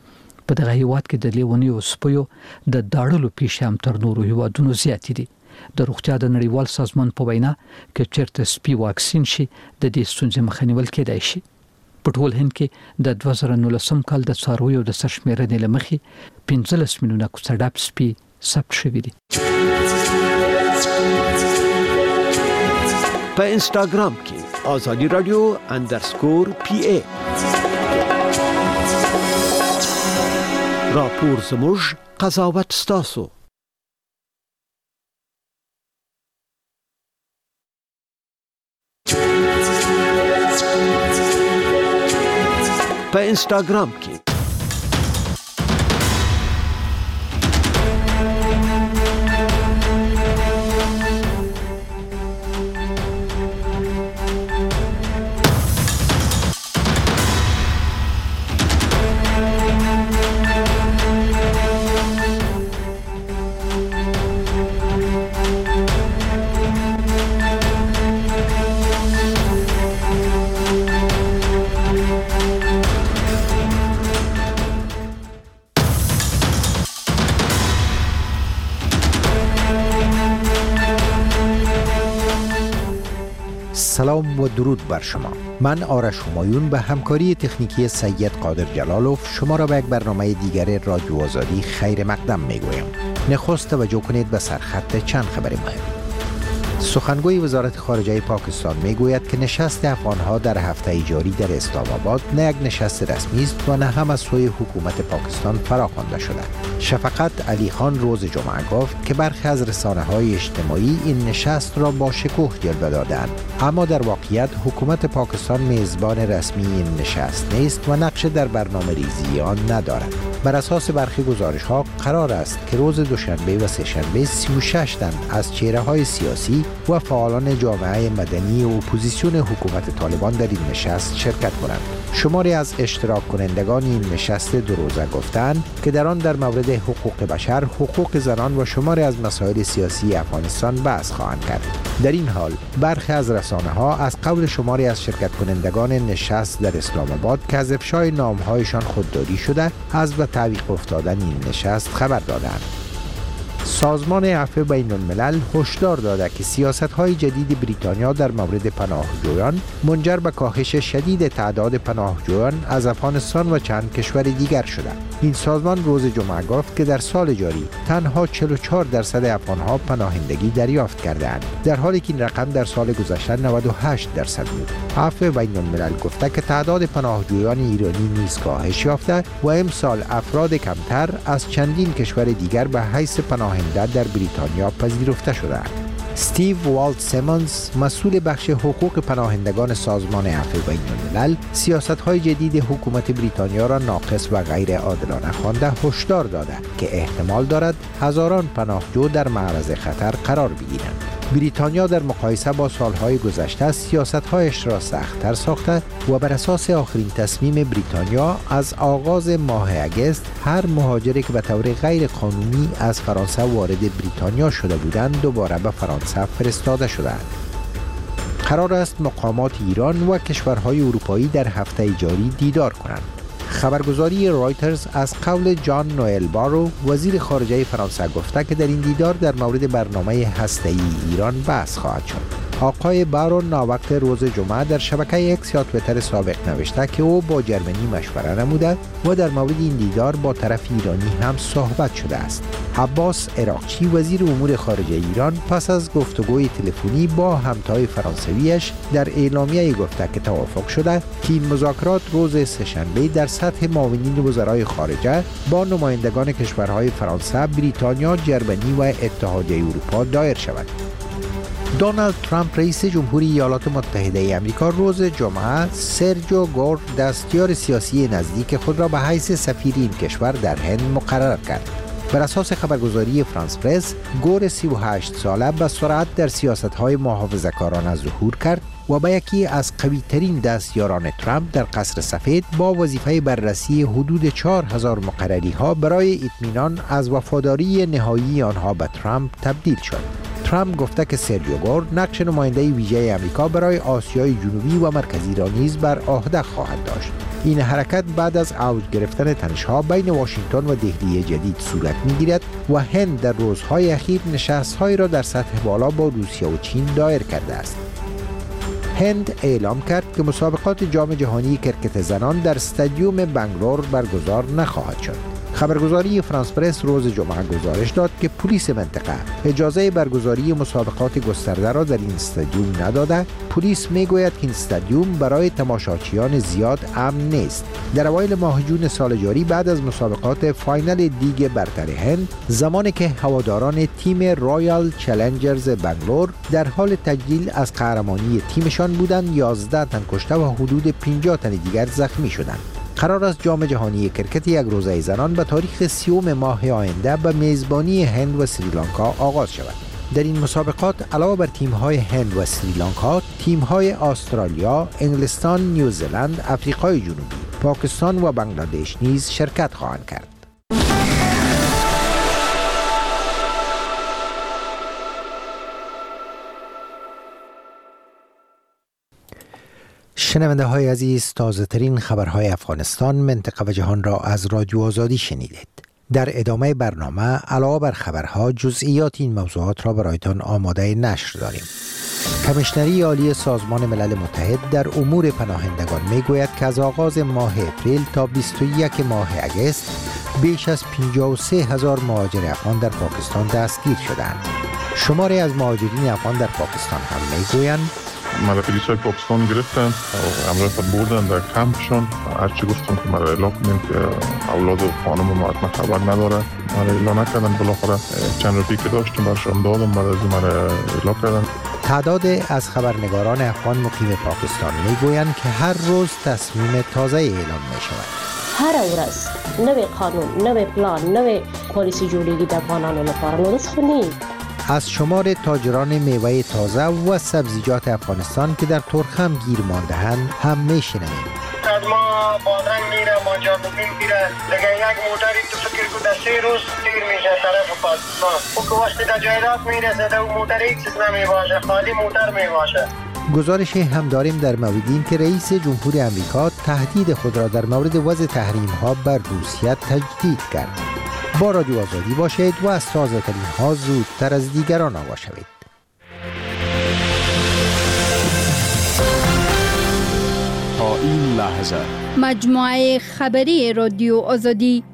په دغه هیواد کې د لیونیو سپیو د داړلو پیښې هم تر نورو هیوادونو زیات دي. د روغتیا د نړیوال سازمان په وینا کې چیرته سپي واکسین شي د دې ستونزې مخنیول کېدای شي. په ټول هند کې د 2019 کال د څارویو د سرشمېرنې لمخې 15 میلیونه کوڅډاپ سپي ثبت شوي دي. په انستګرام کې آزادی رادیو _PA راپور زموږ قضاوت ستاسو. په انستګرام کې سلام و درود بر شما. من آرش همایون به همکاری تکنیکی سید قادر جلالوف شما را به یک برنامه دیگر رادیو آزادی خیر مقدم میگویم. نخست توجه کنید به سرخط چند خبر مهم. سخنگوی وزارت خارجه پاکستان میگوید که نشست افغانها در هفته جاری در اسلام آباد نه یک نشست رسمی است و نه هم از سوی حکومت پاکستان فراخوانده شده. شفقت علی خان روز جمعه گفت که برخی از رسانه‌های اجتماعی این نشست را با شکوه جلوه دادند، اما در واقعیت حکومت پاکستان میزبان رسمی این نشست نیست و نقش در برنامه‌ریزی آن ندارد. بر اساس برخی گزارش‌ها قرار است که روز دوشنبه و سه‌شنبه 36 تن از چهره‌های سیاسی و فعالان جامعه مدنی و اپوزیسیون حکومت طالبان در این نشست شرکت کنند. شماری از اشتراک کنندگان این نشست دو روزه گفتند که در آن در مورد حقوق بشر، حقوق زنان و شماری از مسائل سیاسی افغانستان بحث خواهند کرد. در این حال برخی از رسانه‌ها از قول شماری از شرکت کنندگان نشست در اسلام آباد که از افشای نام‌هایشان خودداری شده از به تعویق افتادن این نشست خبر دادند. سازمان عفو بین الملل هشدار داده که سیاست‌های جدید بریتانیا در مورد پناهجویان منجر به کاهش شدید تعداد پناهجویان از افغانستان و چند کشور دیگر شده. این سازمان روز جمعه گفت که در سال جاری تنها 44% افغان‌ها پناهندگی دریافت کرده‌اند، در حالی که این رقم در سال گذشته 98% بود. عفو بین الملل گفته که تعداد پناهجویان ایرانی نیز کاهش یافته و امسال افراد کمتر از چندین کشور دیگر به حیث پناهنده در بریتانیا پذیرفته شده‌اند. استیو والت سیمونز مسئول بخش حقوق پناهندگان سازمان عفو بین الملل سیاست‌های جدید حکومت بریتانیا را ناقص و غیر عادلانه خوانده هشدار داده که احتمال دارد هزاران پناهجو در معرض خطر قرار بگیرند. بریتانیا در مقایسه با سالهای گذشته سیاست‌هایش را سخت‌تر ساخته و بر اساس آخرین تصمیم بریتانیا از آغاز ماه اگست هر مهاجری که به طور غیر قانونی از فرانسه وارد بریتانیا شده بودند دوباره به فرانسه فرستاده شدند. قرار است مقامات ایران و کشورهای اروپایی در هفته جاری دیدار کنند. خبرگزاری رایترز از قول جان نوئل بارو وزیر خارجه فرانسه گفته که در این دیدار در مورد برنامه هسته‌ای ایران بحث خواهد شد. آقای بارو ناوقت روز جمعه در شبکه اکس یا توییتر سابق نوشته که او با جرمنی مشوره نموده و در مورد این دیدار با طرف ایرانی هم صحبت شده است. عباس عراقچی وزیر امور خارجه ایران پس از گفتگوی تلفنی با همتای فرانسویش در اعلامیه گفته که توافق شده که این مذاکرات روز سه‌شنبه در سطح معاونین وزرای خارجه با نمایندگان کشورهای فرانسه، بریتانیا، جرمنی و اتحادیه اروپا دایر شود. دونالد ترامپ رئیس جمهوری ایالات متحده ای آمریکا روز جمعه سرجیو گور دستیار سیاسی نزدیک خود را به حیث سفیر این کشور در هند مقرر کرد. بر اساس خبرگزاری فرانس پرس، گور 38 ساله به سرعت در سیاست‌های محافظه‌کارانه ظهور کرد و به یکی از قوی‌ترین دستیاران ترامپ در قصر سفید با وظیفه بررسی حدود 4000 مقرری‌ها برای اطمینان از وفاداری نهایی آنها به ترامپ تبدیل شد. ترامپ گفته که سرجیو گور نقش نماینده ویژه آمریکا برای آسیای جنوبی و مرکزی را نیز بر عهده خواهد داشت. این حرکت بعد از اوج گرفتن تنش‌ها بین واشنگتن و دهلی جدید صورت می‌گیرد و هند در روزهای اخیر نشست‌هایی را در سطح بالا با روسیه و چین دایر کرده است. هند اعلام کرد که مسابقات جام جهانی کرکت زنان در استادیوم بنگلور برگزار نخواهد شد. خبرگزاری فرانس پرس روز جمعه گزارش داد که پلیس منطقه اجازه برگزاری مسابقات گسترده را در این استادیوم نداده. پلیس میگوید که این استادیوم برای تماشاچیان زیاد امن نیست. در اوایل ماه جون سال جاری بعد از مسابقات فاینال لیگ برتر هند، زمانی که هواداران تیم رایال چالنجرز بنگلور در حال تجلیل از قهرمانی تیمشان بودند، 11 تن کشته و حدود 50 تن دیگر زخمی شدند. قرار است جام جهانی کرکت یک روزه زنان به تاریخ 30 ماه آینده به میزبانی هند و سریلانکا آغاز شود. در این مسابقات علاوه بر تیم‌های هند و سریلانکا، تیم‌های استرالیا، انگلستان، نیوزلند، آفریقای جنوبی، پاکستان و بنگلادش نیز شرکت خواهند کرد. شنونده های عزیز، تازه ترین خبرهای افغانستان، منطقه و جهان را از رادیو آزادی شنیدید. در ادامه برنامه علاوه بر خبرها جزئیات این موضوعات را برایتان آماده نشر داریم. کمیشنری عالی سازمان ملل متحد در امور پناهندگان میگوید که از آغاز ماه اپریل تا 21 ماه اگست بیش از 53,000 مهاجر افغان در پاکستان دستگیر شدند. شماری از مهاجرین افغان در پاکستان هم میگویند مرا پلیسای پاکستان گرفتن و امروز بردن در کمپشون. هرچی گفتم که مرا اعلام کنیم که اولاد و خانم ما حتما خبر نداره، مرا اعلام نکردن. بالاخره چند روزی که داشتم برشان دادم، بعد از مرا اعلام کردن. تعداد از خبرنگاران افغان مقیم پاکستان میگویند که هر روز تصمیم تازه اعلام می شود. هر ورځ نوې قانون، نوې پلان، نوې پالیسی جوړیږي د افغانانو لپاره. نو داسې نیست. از شمار تاجران میوه تازه و سبزیجات افغانستان که در ترخم گیر مانده‌اند هم میشنویم. از ما بادرنگ میره، مانجابین میره، دیگه یک موتری تو فکر کو در 3 روز دیر میشه طرف پاکستان. او که وقتی در جایرات میرسه در موتر هیچ چیز نمیباشه، خالی موتر میباشه. گزارشی هم داریم در مورد این که رئیس جمهور امریکا تهدید خود را در مورد وضع تحریم‌ها بر روسیه تجدید کرد. با رادیو آزادی باشید و از تازه ترین ها زودتر از دیگران آگاه شوید. تا این لحظه مجموعه خبری رادیو آزادی.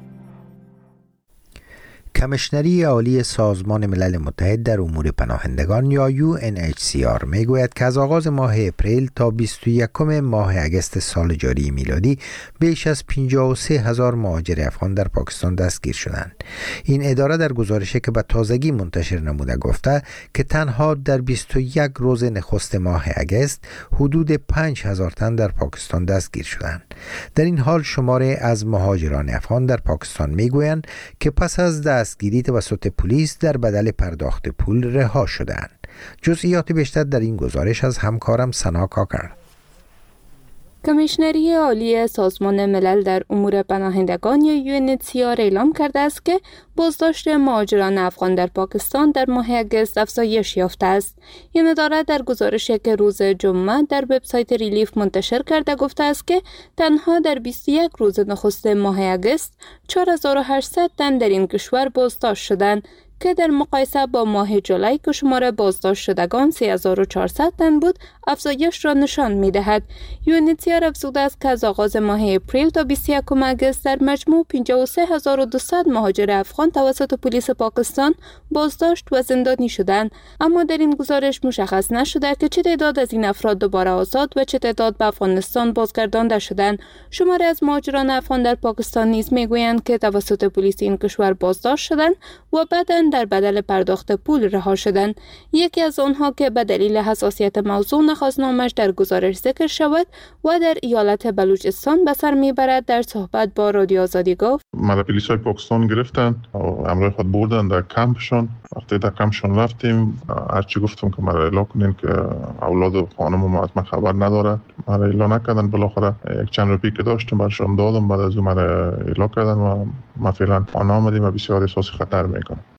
کمیشنری عالی سازمان ملل متحد در امور پناهندگان یا UNHCR میگوید که از آغاز ماه اپریل تا 21 ماه اگست سال جاری میلادی بیش از 53,000 مهاجر افغان در پاکستان دستگیر شدند. این اداره در گزارشی که به تازگی منتشر نموده گفته که تنها در 21 روز نخست ماه اگست حدود 5,000 تن در پاکستان دستگیر شدند. در این حال شماری از مهاجران افغان در پاکستان میگویند که پس از دستگیری توسط پلیس در بدل پرداخت پول رها شدند. جزئیات بیشتر در این گزارش از همکارم سنا کاکر. کمیشنری عالی سازمان ملل در امور پناهندگان یا UNHCR اعلام کرده است که بازداشت مهاجران افغان در پاکستان در ماه اگست افزایش یافته است. این اداره در گزارشی که روز جمعه در وبسایت ریلیف منتشر کرده گفته است که تنها در 21 روز نخست ماه اگست 4800 تن در این کشور بازداشت شدند که در مقایسه با ماه جولای که شمار بازداشت شدگان 3400 تن بود، افزایش را نشان می‌دهد. UNHCR افزوده است که از آغاز ماه اپریل تا 21 اگست در مجموع 53200 مهاجر افغان توسط پلیس پاکستان بازداشت و زندانی شدند، اما در این گزارش مشخص نشده که چه تعداد از این افراد دوباره آزاد و چه تعداد به افغانستان بازگردانده شدند. شماری از مهاجران افغان در پاکستان نیز میگویند که توسط پلیس این کشور بازداشت شدند و بعداً در بدل پرداخت پول رها شدند. یکی از آنها که به دلیل حساسیت موضوع نخواست نامش در گزارش ذکر شود و در ایالت بلوچستان به سر میبرد، در صحبت با رادیو آزادی گفت: مرا پلیسای پاکستان گرفتن و امروز خود بردن در کمپشون. وقتی در کمپشون رفتیم، هرچی گفتم که مرا اعلام کنین که اولاد و خانم ما حتما خبر نداره، مرا اعلام نکردن. بالاخره یک چند روزی که داشتم برشان دادم، بعد از اون مرا اعلام کردن و ما فعلا آن آمدیم و بسیار احساس خطر میکنم.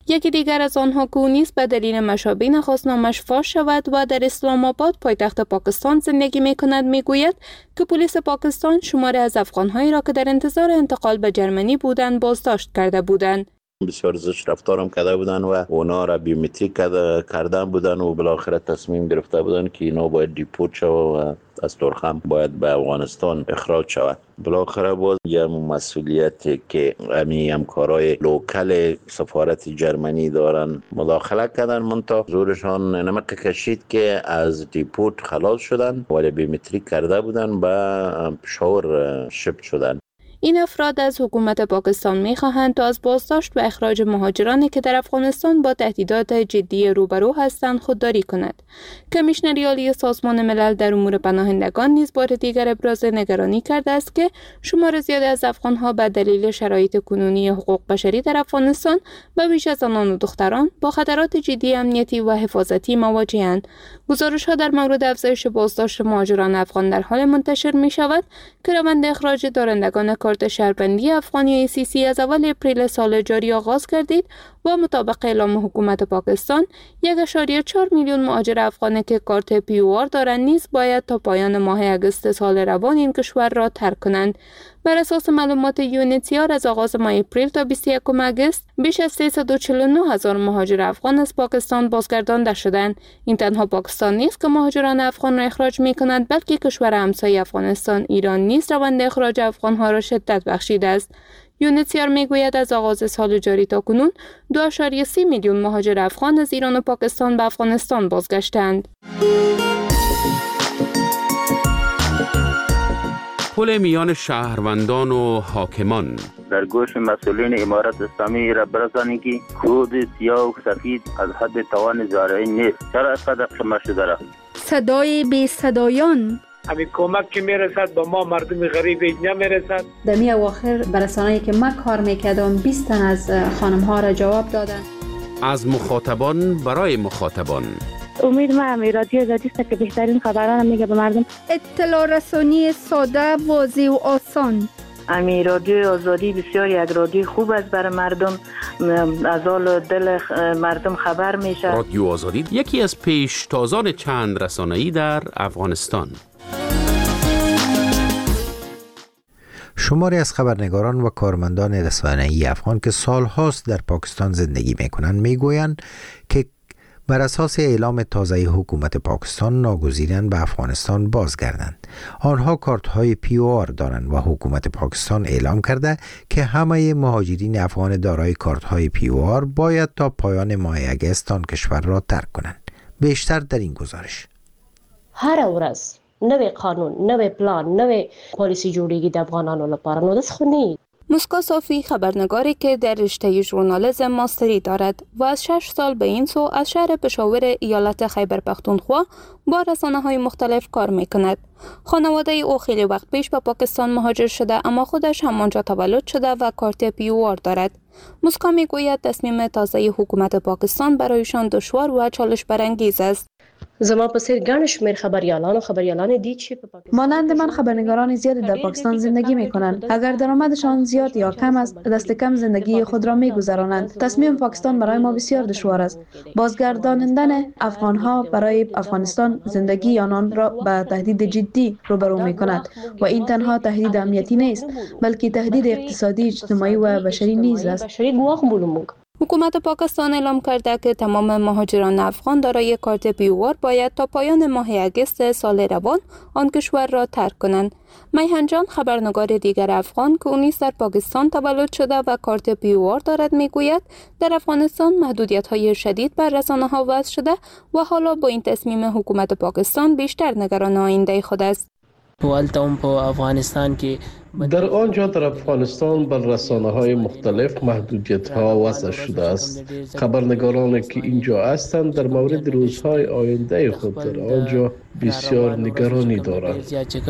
یکی دیگر از آنها که نیز به دلیل مشابه نخواست نامش فاش شود و در اسلام آباد پایتخت پاکستان زندگی می‌کند میگوید که پلیس پاکستان شماری از افغان‌هایی را که در انتظار انتقال به جرمنی بودند بازداشت کرده بودند. بسیار زشت رفتارم کرده بودن و اونا را بیومتریک کردن بودن و بالاخره تصمیم گرفته بودن که اینا باید دیپورت شود و از تورخم باید به افغانستان اخراج شود. بالاخره باز یه مسئولیتی که همکارای لوکل سفارت جرمنی دارن مداخله کردن، منتها زورشان نمک کشید که از دیپورت خلاص شدن ولی بیومتریک کرده بودن و پشاور شپ شدن. این افراد از حکومت پاکستان می‌خواهند تا از بازداشت و اخراج مهاجرانی که در افغانستان با تهدیدات جدی روبرو هستند خودداری کند. کمیشنر عالی سازمان ملل در امور پناهندگان نیز بار دیگر ابراز نگرانی کرده است که شمار زیادی از افغان‌ها به دلیل شرایط کنونی حقوق بشری در افغانستان به ویژه از زنان و دختران با خطرات جدی امنیتی و حفاظتی مواجه‌اند. گزارش‌ها در مورد افزایش بازداشت مهاجران افغان در حال منتشر می‌شود که روند اخراج دارندگان کارت شهروندی افغانی ICC از اول اپریل سال جاری آغاز گردید و مطابق اعلام حکومت پاکستان 1.4 میلیون مهاجر افغانی که کارت POR دارند نیز باید تا پایان ماه اگست سال روان این کشور را ترک کنند. بر اساس معلومات UNHCR از آغاز ماه اپریل تا 21 اگست بیش از 349,000 مهاجر افغان از پاکستان بازگردانده شدند. این تنها پاکستان نیست که مهاجران افغان را اخراج می‌کند، بلکه کشور همسایه افغانستان ایران نیز روند اخراج افغان‌ها را شدت بخشیده است. UNHCR میگوید از آغاز سال جاری تا کنون 2.3 میلیون مهاجر افغان از ایران و پاکستان به افغانستان بازگشتند. پل میان شهروندان و حاکمان در گوش مسئولین امارت اسلامی را برسانید که کود سیاه و سفید از حد توان زارعی نیست. چرا اینقدر خمه شده را؟ صدای بی صدایان همین کمک که میرسد به ما مردم غریب نمیرسد. در می اواخر برسانه‌ای که من کار میکردم 20 تن از خانم ها را جواب دادن. از مخاطبان برای مخاطبان. امید من رادیو آزادی است که بهترین خبران میگه به مردم. اطلاع رسانی ساده، واضح و آسان. امی رادیو آزادی بسیار یک رادیو خوب است برای مردم، از حال دل مردم خبر میشه. رادیو آزادی یکی از پیشتازان چند رسانه‌ای در افغانستان. شماری از خبرنگاران و کارمندان رسانه‌ای افغان که سالهاست در پاکستان زندگی می‌کنند می‌گویند که بر اساس اعلام تازه حکومت پاکستان ناگزیرند به افغانستان بازگردند. آنها کارت‌های POR دارند و حکومت پاکستان اعلام کرده که همه مهاجرین افغان دارای کارت‌های POR باید تا پایان ماه اگست آن کشور را ترک کنند. بیشتر در این گزارش. هر ورځ نوې قانون، نوې پلان، نوې پالیسی جوړیږي د افغانانو لپاره. نو داس خو نه. مسکا صافی خبرنگاری که در رشته ژورنالیسم ماستری دارد و از 6 سال به این سو از شهر پشاور ایالت خیبر پختونخوا با رسانه‌های مختلف کار می‌کند. خانواده او خیلی وقت پیش به پاکستان مهاجر شده اما خودش همانجا تولد شده و کارت POR دارد. مسکا میگوید تصمیم تازه حکومت پاکستان برایشان دشوار و چالش برانگیز است. زما په څیر ګڼ شمېر خبریالان دي چې په پاکستان مانند من خبرنگاران زیادی در پاکستان زندگی می‌کنند. اگر درآمدشان زیاد یا کم است، دست کم زندگی خود را می‌گذرانند. تصمیم پاکستان برای ما بسیار دشوار است. بازگرداندن افغان‌ها برای افغانستان زندگی آنان را به تهدید جدی روبرو می‌کند و این تنها تهدید امنیتی نیست، بلکه تهدید اقتصادی، اجتماعی و بشری نیز است. حکومت پاکستان اعلام کرده که تمام مهاجران افغان دارای کارت POR باید تا پایان ماه اگست سال روان آن کشور را ترک کنند. میهن جان خبرنگار دیگر افغان که او نیز در پاکستان تولد شده و کارت POR دارد میگوید در افغانستان محدودیت‌های شدید بر رسانه‌ها وضع شده و حالا با این تصمیم حکومت پاکستان بیشتر نگران آینده خود است. در آنجا در افغانستان بر رسانه‌های مختلف محدودیت‌ها وضع شده است. خبرنگارانی که اینجا هستند در مورد روزهای آینده خود در آنجا بسیار نگرانی دارند.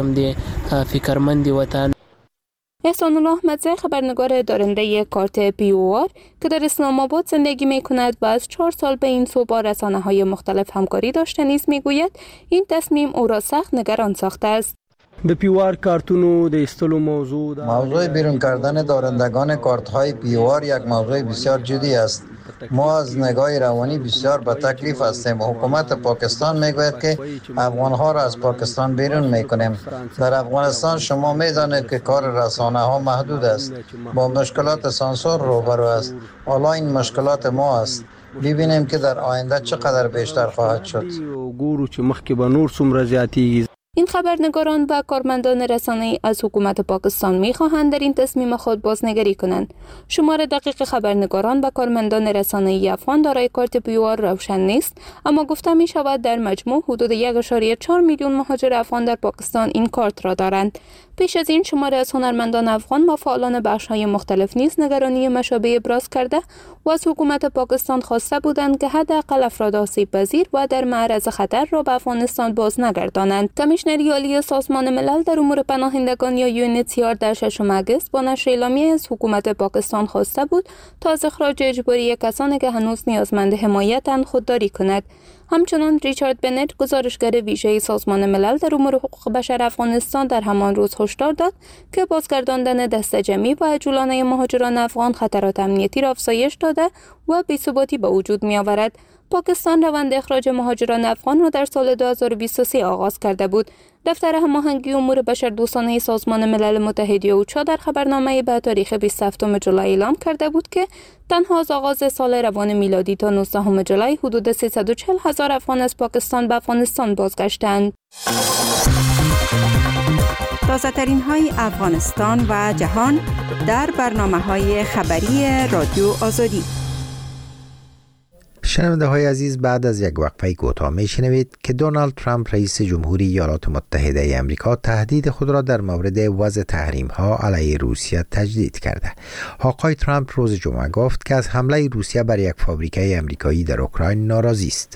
احسان الله احمدزی خبرنگار دارنده کارت POR که در اسلام آباد زندگی می کند و از 4 سال به این سو با رسانه‌های مختلف همکاری داشته نیز میگوید این تصمیم او را سخت نگران ساخته است. د POR کارتونو د استلو موضوع بیرون کردن دارندگان کارت های POR یک موضوع بسیار جدی است. ما از نگاه روانی بسیار به تکلیف هستیم. حکومت پاکستان میگوید که افغانها را از پاکستان بیرون میکنیم. در افغانستان شما میدانید که کار رسانه ها محدود است، با مشکلات سانسور روبرو است. حالا این مشکلات ما است. ببینیم که در آینده چقدر بیشتر خواهد شد. این خبرنگاران و کارمندان رسانه‌ای از حکومت پاکستان می‌خواهند در این تصمیم خود بازنگری کنند. شمار دقیق خبرنگاران و کارمندان رسانه‌ای افغان دارای کارت پیوار روشن نیست، اما گفته می‌شود در مجموع حدود 1.4 میلیون مهاجر افغان در پاکستان این کارت را دارند. پیش از این شماری از هنرمندان افغان و فعالان بخش‌های مختلف نیز نگرانی مشابه ابراز کرده و از حکومت پاکستان خواسته بودند که حداقل افراد آسیب‌پذیر و در معرض خطر را به افغانستان باز نگردانند. کمیشنری عالی سازمان ملل در امور پناهندگان یا UNHCR در 6 آگوست با نشر اعلامیه از حکومت پاکستان خواسته بود تا از اخراج اجباری کسانی که هنوز نیازمند حمایتند خودداری کند. همچنان ریچارد بنت، گزارشگر ویژه سازمان ملل در امور حقوق بشر افغانستان، در همان روز هشدار داد که بازگرداندن دسته‌جمعی و عجولانه مهاجران افغان خطرات امنیتی را افزایش داده و بی‌ثباتی به وجود می‌آورد. پاکستان روند اخراج مهاجران افغان را در سال 2023 آغاز کرده بود. دفتر هماهنگی امور بشردوستانه سازمان ملل متحد اوچا در خبرنامه‌ای به تاریخ 27 جولای اعلام کرده بود که تنها از آغاز سال روان میلادی تا 19 جولای حدود 340,000 افغان از پاکستان به افغانستان بازگشتند. تازه‌ترین های افغانستان و جهان در برنامه‌های خبری رادیو آزادی. شنونده های عزیز، بعد از یک وقفه کوتاه میشنوید که دونالد ترامپ رئیس جمهوری ایالات متحده آمریکا تهدید خود را در مورد وضع تحریم ها علیه روسیه تجدید کرده. آقای ترامپ روز جمعه گفت که از حمله روسیه بر یک فابریکه آمریکایی در اوکراین ناراضی است.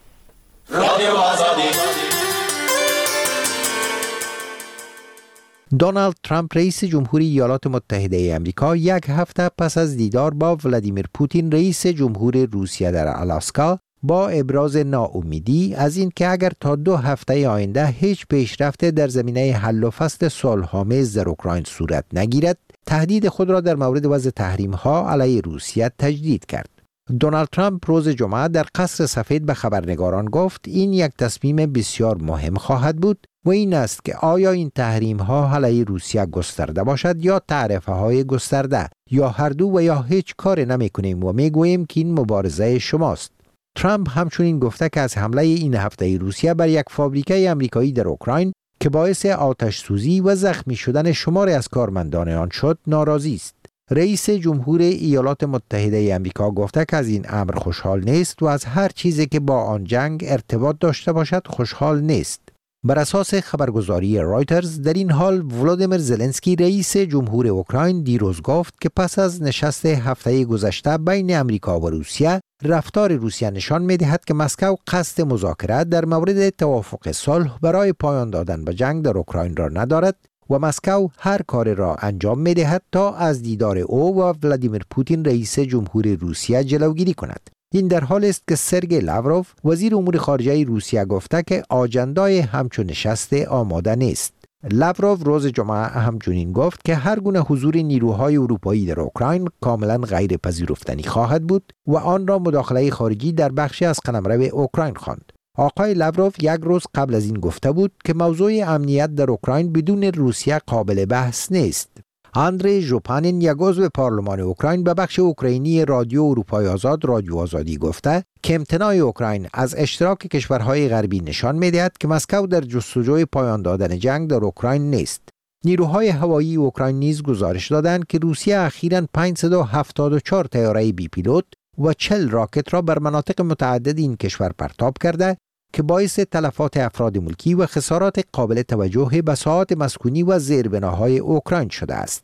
دونالد ترامپ رئیس جمهوری ایالات متحده آمریکا یک هفته پس از دیدار با ولادیمیر پوتین رئیس جمهور روسیه در آلاسکا با ابراز ناامیدی از این که اگر تا 2 هفته آینده هیچ پیشرفت در زمینه حل و فصل صلح‌آمیز در اوکراین صورت نگیرد، تهدید خود را در مورد وضع تحریم‌ها علیه روسیه تجدید کرد. دونالد ترامپ روز جمعه در قصر سفید به خبرنگاران گفت این یک تصمیم بسیار مهم خواهد بود و این است که آیا این تحریم ها علیه روسیه گسترده باشد یا تعرفه های گسترده، یا هر دو و یا هیچ کار نمی کنیم و می گوییم که این مبارزه شماست. ترامپ همچنین گفته که از حمله این هفته روسیه بر یک فابریکه آمریکایی در اوکراین که باعث آتش سوزی و زخمی شدن شماری از کارمندان آن شد ناراضی است. رئیس جمهور ایالات متحده آمریکا گفته که از این امر خوشحال نیست و از هر چیزی که با آن جنگ ارتباط داشته باشد خوشحال نیست. بر اساس خبرگزاری رایترز در این حال ولادیمیر زلنسکی رئیس جمهور اوکراین دیروز گفت که پس از نشست هفته گذشته بین آمریکا و روسیه، رفتار روسیه نشان می‌دهد که مسکو قصد مذاکره در مورد توافق صلح برای پایان دادن به جنگ در اوکراین را ندارد و مسکو هر کار را انجام می‌دهد تا از دیدار او و ولادیمیر پوتین رئیس جمهور روسیه جلوگیری کند. این در حال است که سرگئی لاوروف وزیر امور خارجه روسیه گفته که آجندای همچون نشست آماده نیست. لاوروف روز جمعه همچنین گفت که هر گونه حضور نیروهای اروپایی در اوکراین کاملا غیر پذیرفتنی خواهد بود و آن را مداخله خارجی در بخشی از قلمرو اوکراین خواند. آقای لاوروف یک روز قبل از این گفته بود که موضوع امنیت در اوکراین بدون روسیه قابل بحث نیست. اندری ژوپانین، یک عضو پارلمان اوکراین، به بخش اوکراینی رادیو اروپای آزاد رادیو آزادی گفته که امتناع اوکراین از اشتراک کشورهای غربی نشان می‌دهد که مسکو در جستجوی پایان دادن جنگ در اوکراین نیست. نیروهای هوایی اوکراین نیز گزارش دادند که روسیه اخیراً 574 طیاره بی پیلوت و 40 راکت را بر مناطق متعدد این کشور پرتاب کرده که باعث تلفات افراد ملکی و خسارات قابل توجه به ساحات مسکونی و زیربناهای اوکراین شده است.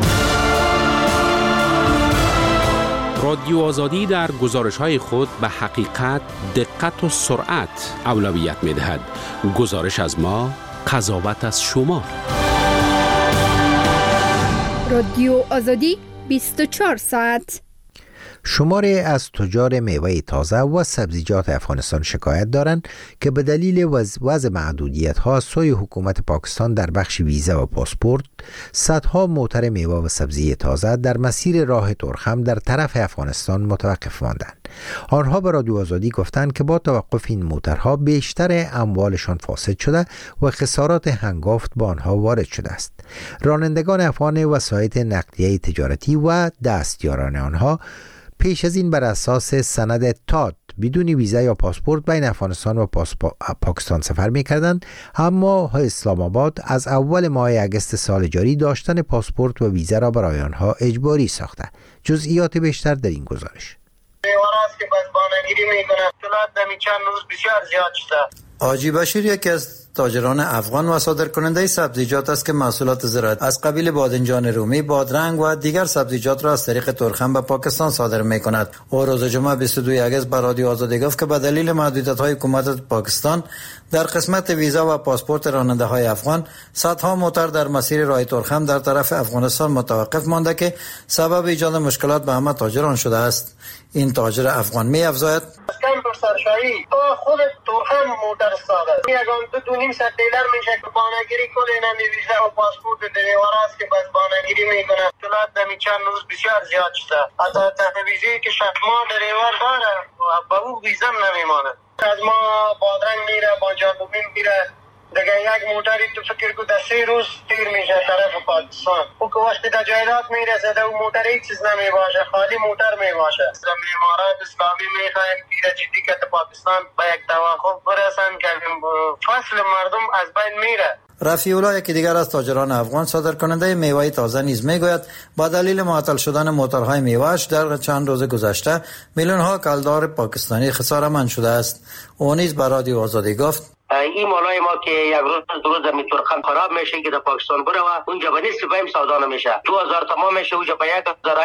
رادیو آزادی در گزارش‌های خود به حقیقت، دقت و سرعت اولویت می‌دهد. گزارش از ما، قضاوت از شما. رادیو آزادی 24 ساعت. شماری از تجار میوه تازه و سبزیجات افغانستان شکایت دارند که به دلیل وضع محدودیت‌ها سوی حکومت پاکستان در بخش ویزا و پاسپورت، صدها موتر میوه و سبزی تازه در مسیر راه تورخم در طرف افغانستان متوقف ماندند. آنها به رادیو آزادی گفتند که با توقف این موترها بیشتر اموالشان فاسد شده و خسارات هنگفت به آنها وارد شده است. رانندگان افغان وسایط نقلیه تجارتی و دستیاران آنها پیش از این بر اساس سند تاد بدون ویزا یا پاسپورت بین افغانستان و پاکستان سفر می‌کردند، اما اسلام آباد از اول ماه اگست سال جاری داشتن پاسپورت و ویزا را برای آنها اجباری ساخته. جزئیات بیشتر در این گزارش. دیواراست که بانگیری میکنه. اطلاعات دمی چند روز بسیار زیاد شده. حاجی بشیر یکی از تاجران افغان و صادرکننده سبزیجات است که محصولات زراعت از قبیل بادنجان رومی، بادرنگ و دیگر سبزیجات را از طریق تورخم به پاکستان صادر می‌کند. او روز جمعه 22 اگست به رادیو آزادی گفت که به دلیل محدودیت‌های حکومت پاکستان در قسمت ویزا و پاسپورت راننده‌های افغان، صدها موتر در مسیر راه تورخم در طرف افغانستان متوقف مانده که سبب ایجاد مشکلات به همه تاجران شده است. این تاجر افغان می‌افزاید: سرشایی تو خود تورخم موتر ساده یگان دو نیم ساعت دیلر میشه که بانگیری کنه، نمی ویزا و پاسپورت دریوار است که بس بانگیری میکنه. اطلاعات دمی چند روز بسیار زیاد شده. از تحت ویزی که شما دریوار داره با او ویزا نمیمانه. از ما بادرنگ میره، بانجان رومی میره، دیگه یک موتری تو فکر کو در 3 روز تیر میشه طرف پاکستان. او که وقتی در جایداد میرسه او موتر هیچ چیز نمیباشه، خالی موتر میباشه. امارات اسلامی میخواین پیر جدی که پاکستان با یک توافق برسن که فصل مردم از بین میره. رفیع الله یکی دیگر از تاجران افغان صادرکننده میوه تازه نیز میگوید با دلیل معطل شدن موترهای میوه‌اش در چند روز گذشته میلیون‌ها کلدار پاکستانی خساره‌مند شده است. او نیز به رادیو آزادی گفت: این مالای ما که یک روز دو روز می تورخم خراب میشه که در پاکستان بره و اونجا به نصف فهم سودا نمیشه. 2000 تمام میشه، اونجا به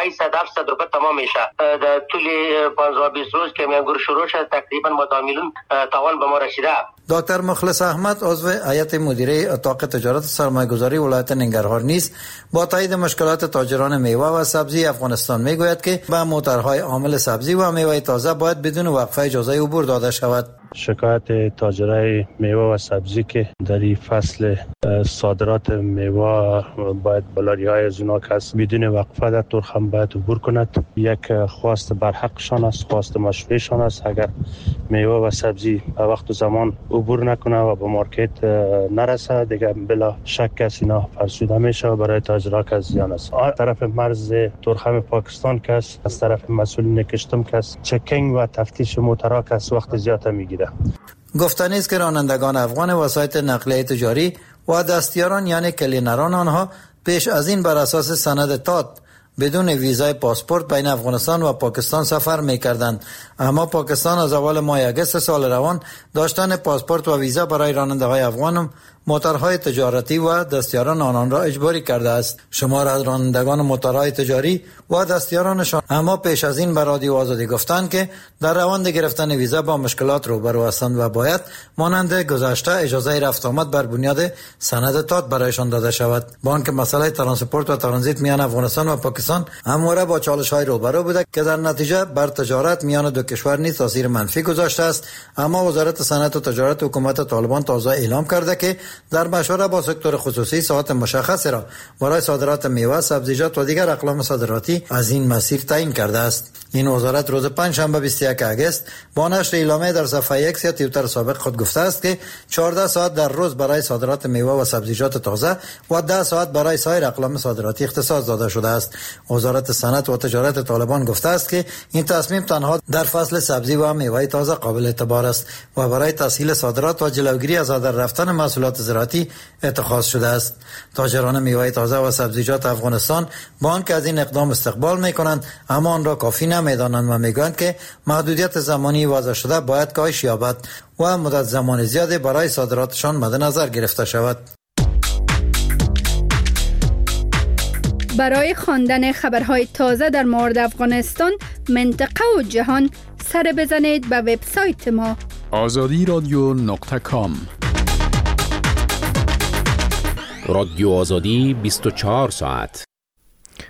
1800 روپیه تمام میشه. در طول 15-20 روز که میانگور شروع شد تقریبا با میلیون توان به ما رسیده. دکتر مخلص احمد عضو هیئت مدیره اتاق تجارت سرمایه‌گذاری ولایت ننگرهار نیز با تایید مشکلات تاجران میوه و سبزی افغانستان میگوید که به موترهای حامل سبزی و میوه تازه باید بدون وقفه اجازه عبور داده شود. شکایت تاجرای میوه و سبزی که در این فصل صادرات میوه باید بلاری‌های از اونا که بدون وقفه در تورخم باید عبور کند. یک خواست برحقشان است، خواست مشروعشان است. اگر میوه و سبزی به وقت و زمان عبور نکنه و به مارکت نرسه دیگه بلا شک از اینا فرسوده میشه و برای تاجرها که زیان است. از طرف مرز تورخم پاکستان که از طرف مسئولین کشتم که چکینگ و تفتیش موترها که وقت زیاد میگیره. گفتنی است که رانندگان افغان وسایط نقلیه تجاری و دستیاران یعنی کلینران آنها پیش از این بر اساس سند تاد بدون ویزای پاسپورت بین افغانستان و پاکستان سفر می‌کردند، اما پاکستان از اول ماه اگست سال روان داشتن پاسپورت و ویزا برای راننده‌های افغان موترهای تجارتی و دستیاران آنان را اجباری کرده است. شمار از رانندگان موترهای تجاری و دستیارانشان اما پیش از این به رادیو آزادی گفتند که در روند گرفتن ویزا با مشکلات روبرو هستند و باید مانند گذشته اجازه رفت آمد بر بنیاد سند تاد برایشان داده شود. با آنکه مسئله ترانسپورت و ترانزیت میان افغانستان و پاکستان همواره با چالش‌های روبرو بوده که در نتیجه بر تجارت میان دو کشور نیز تاثیر منفی گذاشته است، اما وزارت صنعت و تجارت حکومت طالبان تازه اعلام کرده که در مشوره با سکتور خصوصی ساعت مشخص را برای صادرات میوه، سبزیجات و دیگر اقلام صادراتی از این مسیر تعیین کرده است. این وزارت روز پنجشنبه 21 اگست با نشر اعلامیه در صفحه ایکس یا توییتر سابق خود گفته است که 14 ساعت در روز برای صادرات میوه و سبزیجات تازه و 10 ساعت برای سایر اقلام صادراتی اختصاص داده شده است. وزارت صنعت و تجارت طالبان گفته است که این تصمیم تنها در فصل سبزی و میوه تازه قابل اعتبار است و برای تسهیل صادرات و جلوگیری از هدر رفتن محصولات زراعتی اتخاذ شده است. تاجران میوه تازه و سبزیجات افغانستان با آنکه از این اقدام استقبال می‌کنند اما آن را کافی نمی‌دانند و می‌گویند که محدودیت زمانی وضع شده باید کاهش یابد و مدت زمان زیادی برای صادراتشان مد نظر گرفته شود. برای خواندن خبرهای تازه در مورد افغانستان، منطقه و جهان سر بزنید به وبسایت ما azadiradyo.com. رادیو آزادی 24 ساعت.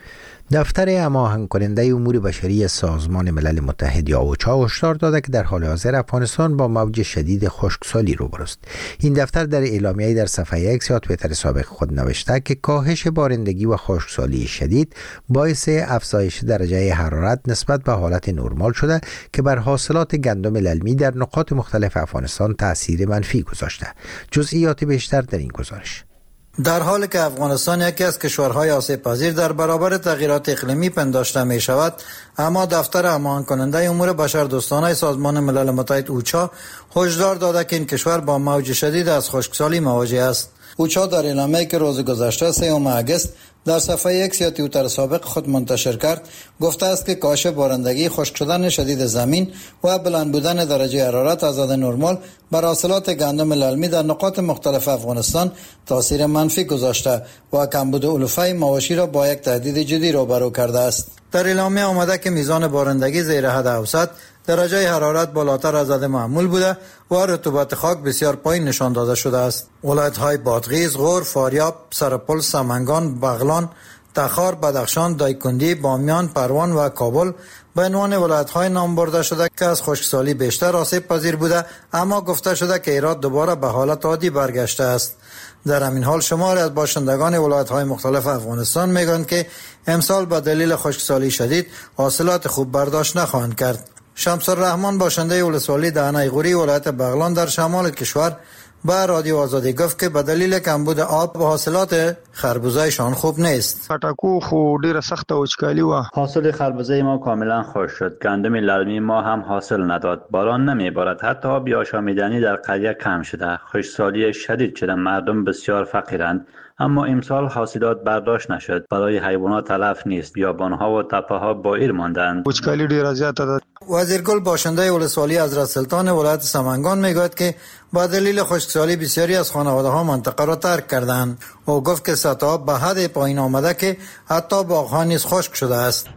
دفتر هماهنگ کننده امور بشری سازمان ملل متحد یا اوچا هشدار داده که در حال حاضر افغانستان با موج شدید خشکسالی روبروست. این دفتر در اعلامیه‌ای در صفحه اکس یا توییتر سابق خود نوشته که کاهش بارندگی و خشکسالی شدید باعث افزایش درجه حرارت نسبت به حالت نرمال شده که بر حاصلات گندم للمی در نقاط مختلف افغانستان تأثیر منفی گذاشته. جزئیات بیشتر در این گزارش. در حالی که افغانستان یکی از کشورهای آسیب پذیر در برابر تغییرات اقلیمی پنداشته می شود، اما دفتر هماهنگ کننده امور بشردوستانه سازمان ملل متحد اوچا هشدار داده که این کشور با موج شدید از خشکسالی مواجه است. اوچا در اعلامیه‌ای که روز گذشته 3 آگوست در صفحه اکس یا توییتر سابق خود منتشر کرد گفته است که کاهش بارندگی، خشک شدن شدید زمین و بلند بودن درجه حرارت از حد نرمال بر حاصلات گندم للمی در نقاط مختلف افغانستان تاثیر منفی گذاشته و کمبود علوفه مواشی را با یک تهدید جدی روبرو کرده است. در اعلامیه آمده که میزان بارندگی زیر حد اوسط، درجه حرارت بالاتر از حد معمول بوده و رطوبت خاک بسیار پایین نشان داده شده است. ولایت‌های بادغیس، غور، فاریاب، سرپل، سمنگان، بغلان، تخار، بدخشان، دایکندی، بامیان، پروان و کابل به عنوان ولایت‌های نام برده شده که از خشکسالی بیشتر آسیب پذیر بوده، اما گفته شده که هرات دوباره به حالت عادی برگشته است. در همین حال شماری از باشندگان ولایت‌های مختلف افغانستان میگویند که امسال به دلیل خشکسالی شدید حاصلات خوب برداشت نخواهند کرد. شمس الرحمن باشنده ولسوالی دهنه غوری ولایت بغلان در شمال کشور به رادیو آزادی گفت که به دلیل کمبود آب حاصلات خربوزه‌شان خوب نیست. خټکو خو ډیره سخت وچکالي و. حاصل خربوزه ما کاملا خشک شد. گندم للمی ما هم حاصل نداد. باران نمیبارد. حتی آب آشامیدنی در قریه کم شده. خشکسالی شدید شده. مردم بسیار فقیرند. اما امسال حاصلات برداشت نشد. برای حیوانات تلف نیست. بیابان‌ها و تپه‌ها بائر ماندند. وچکالي ډیره زیاته ده. وزیرگل باشنده ولسوالی حضرت سلطان ولایت سمنگان میگوید که با دلیل خشکسالی بسیاری از خانواده‌ها منطقه را ترک کردند. او گفت که سطح آب به حد پایین آمده که حتی باغ‌ها نیز خشک شده است.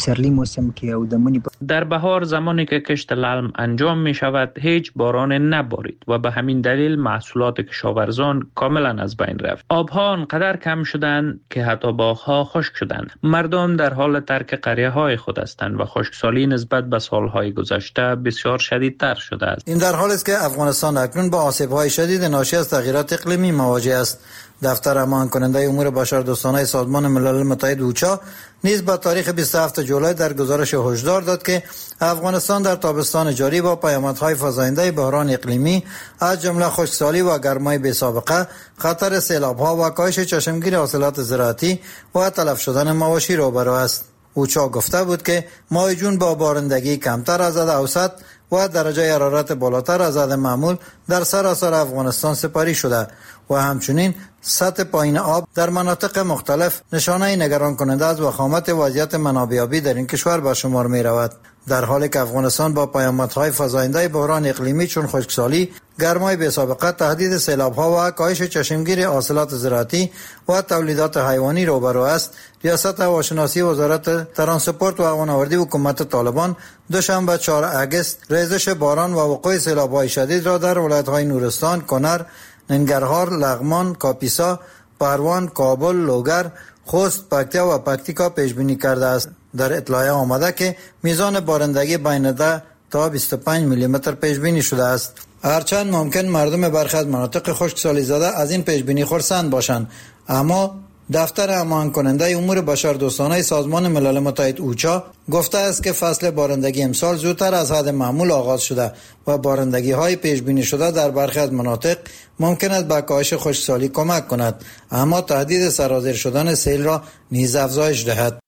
در بهار زمانی که کشت للم انجام می شود هیچ باران نبارید و به همین دلیل محصولات کشاورزان کاملا از بین رفت. آبها انقدر کم شدند که حتی باغ‌ها خشک شدند. مردم در حال ترک قریه‌های خود هستند و خشکسالی نسبت به سالهای گذشته بسیار شدیدتر شده است. این در حالی است که افغانستان اکنون با آسیب‌های شدید ناشی از تغییرات اقلیمی مواجه است. دفتر هماهنگ کننده امور بشردوستانه سازمان ملل متحد اوچا نیز با تاریخ 27 جولای در گزارش هشدار داد که افغانستان در تابستان جاری با پیامدهای فزاینده بحران اقلیمی از جمله خشکسالی و گرمای بی‌سابقه، خطر سیلاب‌ها و کاهش چشمگیر حاصلات زراعتی و تلف شدن مواشی روبرو است. اوچا گفته بود که ماه جون با بارندگی کمتر از حد اوسط و درجه حرارت بالاتر از حد معمول در سراسر افغانستان سپری شده و همچنین سطح پایین آب در مناطق مختلف نشانه نگران کننده از وخامت وضعیت منابع آبی در این کشور به شمار می رود. در حالی که افغانستان با پیامدهای فزاینده بحران اقلیمی چون خشکسالی، گرمای بی‌سابقه، تهدید سیلاب‌ها و کاهش چشمگیر حاصلات زراعتی و تولیدات حیوانی روبرو است، ریاست هواشناسی وزارت ترانسپورت و هوانوردی حکومت طالبان دوشنبه 4 آگوست ریزش باران و وقوع سیلاب‌های شدید را در ولایت‌های نورستان، کنر، ننگرهار، لغمان، کاپیسا، پروان، کابل، لوگر، خوست، پکتیا و پکتیکا پیش بینی کرده است. در اطلاع آمده که میزان بارندگی بین 10 تا 25 میلی متر پیش بینی شده است. هرچند ممکن مردم برخی از مناطق خشکسالی زده از این پیش بینی خرسند باشند، اما دفتر هماهنگ کننده امور بشردوستانه سازمان ملل متحد اوچا گفته است که فصل بارندگی امسال زودتر از حد معمول آغاز شده و بارندگی های پیش بینی شده در برخی از مناطق ممکن است به کاهش خشکسالی کمک کند، اما تهدید سرازیر شدن سیل را نیز افزایش دهد.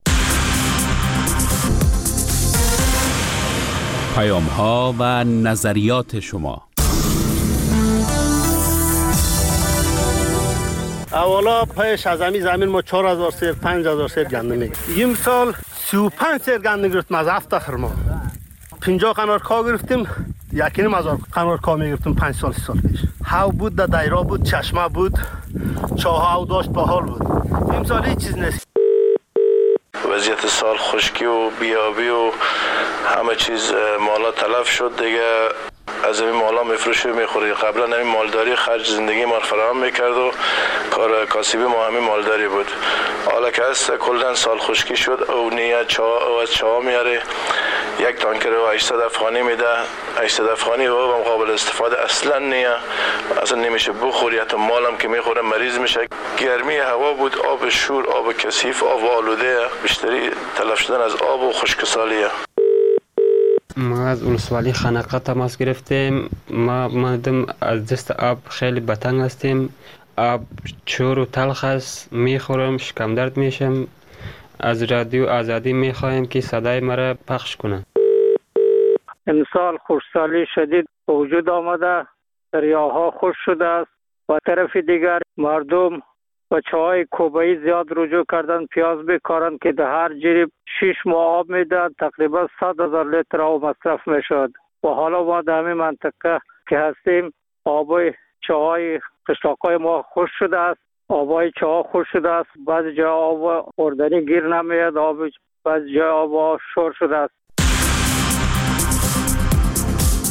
پیام ها و نظریات شما. اولا پیش از زمین ما 4000 سیر 5000 سیر گندم میگیریم. سال 35 سیر گندم گرفتیم از افتخر ما. 50 قنار کا گرفتیم، 1.5 قنار کا میگرفتیم 5 سال پیش. هاو بود، در دایره بود، چشمه بود، چاه هاو داشت، باحال بود. امسال هیچ چیز نیست. وضعیت سال خشکی و بیابی و همه چیز مالا تلف شد دیگه. از این مالا میفروشه میخوره. قبلا همین مالداری خرج زندگی ما فراهم میکرد و کار کاسبی ما همین مالداری بود. حالا که هست کلا سال خشکی شد او نیه چا از چا میاره، یک تانکر و 800 افغانی میده. 800 افغانی و قابل استفاده اصلا نیه، اصلا نمیشه بخوری. حتی مالم که میخوره مریض میشه. گرمی هوا بود، آب شور، آب کثیف، آب آلوده، بیشتری تلف شدن از آب و خشکسالیه. ما از ولسوالی خنقه تماس گرفتیم. ما مردم از دست آب خیلی بتنگ هستیم. آب چور و تلخ است، میخورم شکم درد میشم. از رادیو آزادی میخوایم که صدای مرا پخش کنند. امسال خشکسالی شدید به وجود آمده، دریاها خشک شده است. و طرف دیگر مردم بچه های کوبایی زیاد رجوع کردن پیاز بکارند که در هر جریب 6 ماه آب میدن، تقریبا 100,000 لیتر آب مصرف میشد. و حالا ما در همین منطقه که هستیم آبای چاهای قشلاقای ما خشک شده است. آبای چاه خشک شده است. بعضی جا آب خوردنی گیر نمیاد، بعضی جا آب شور شده است.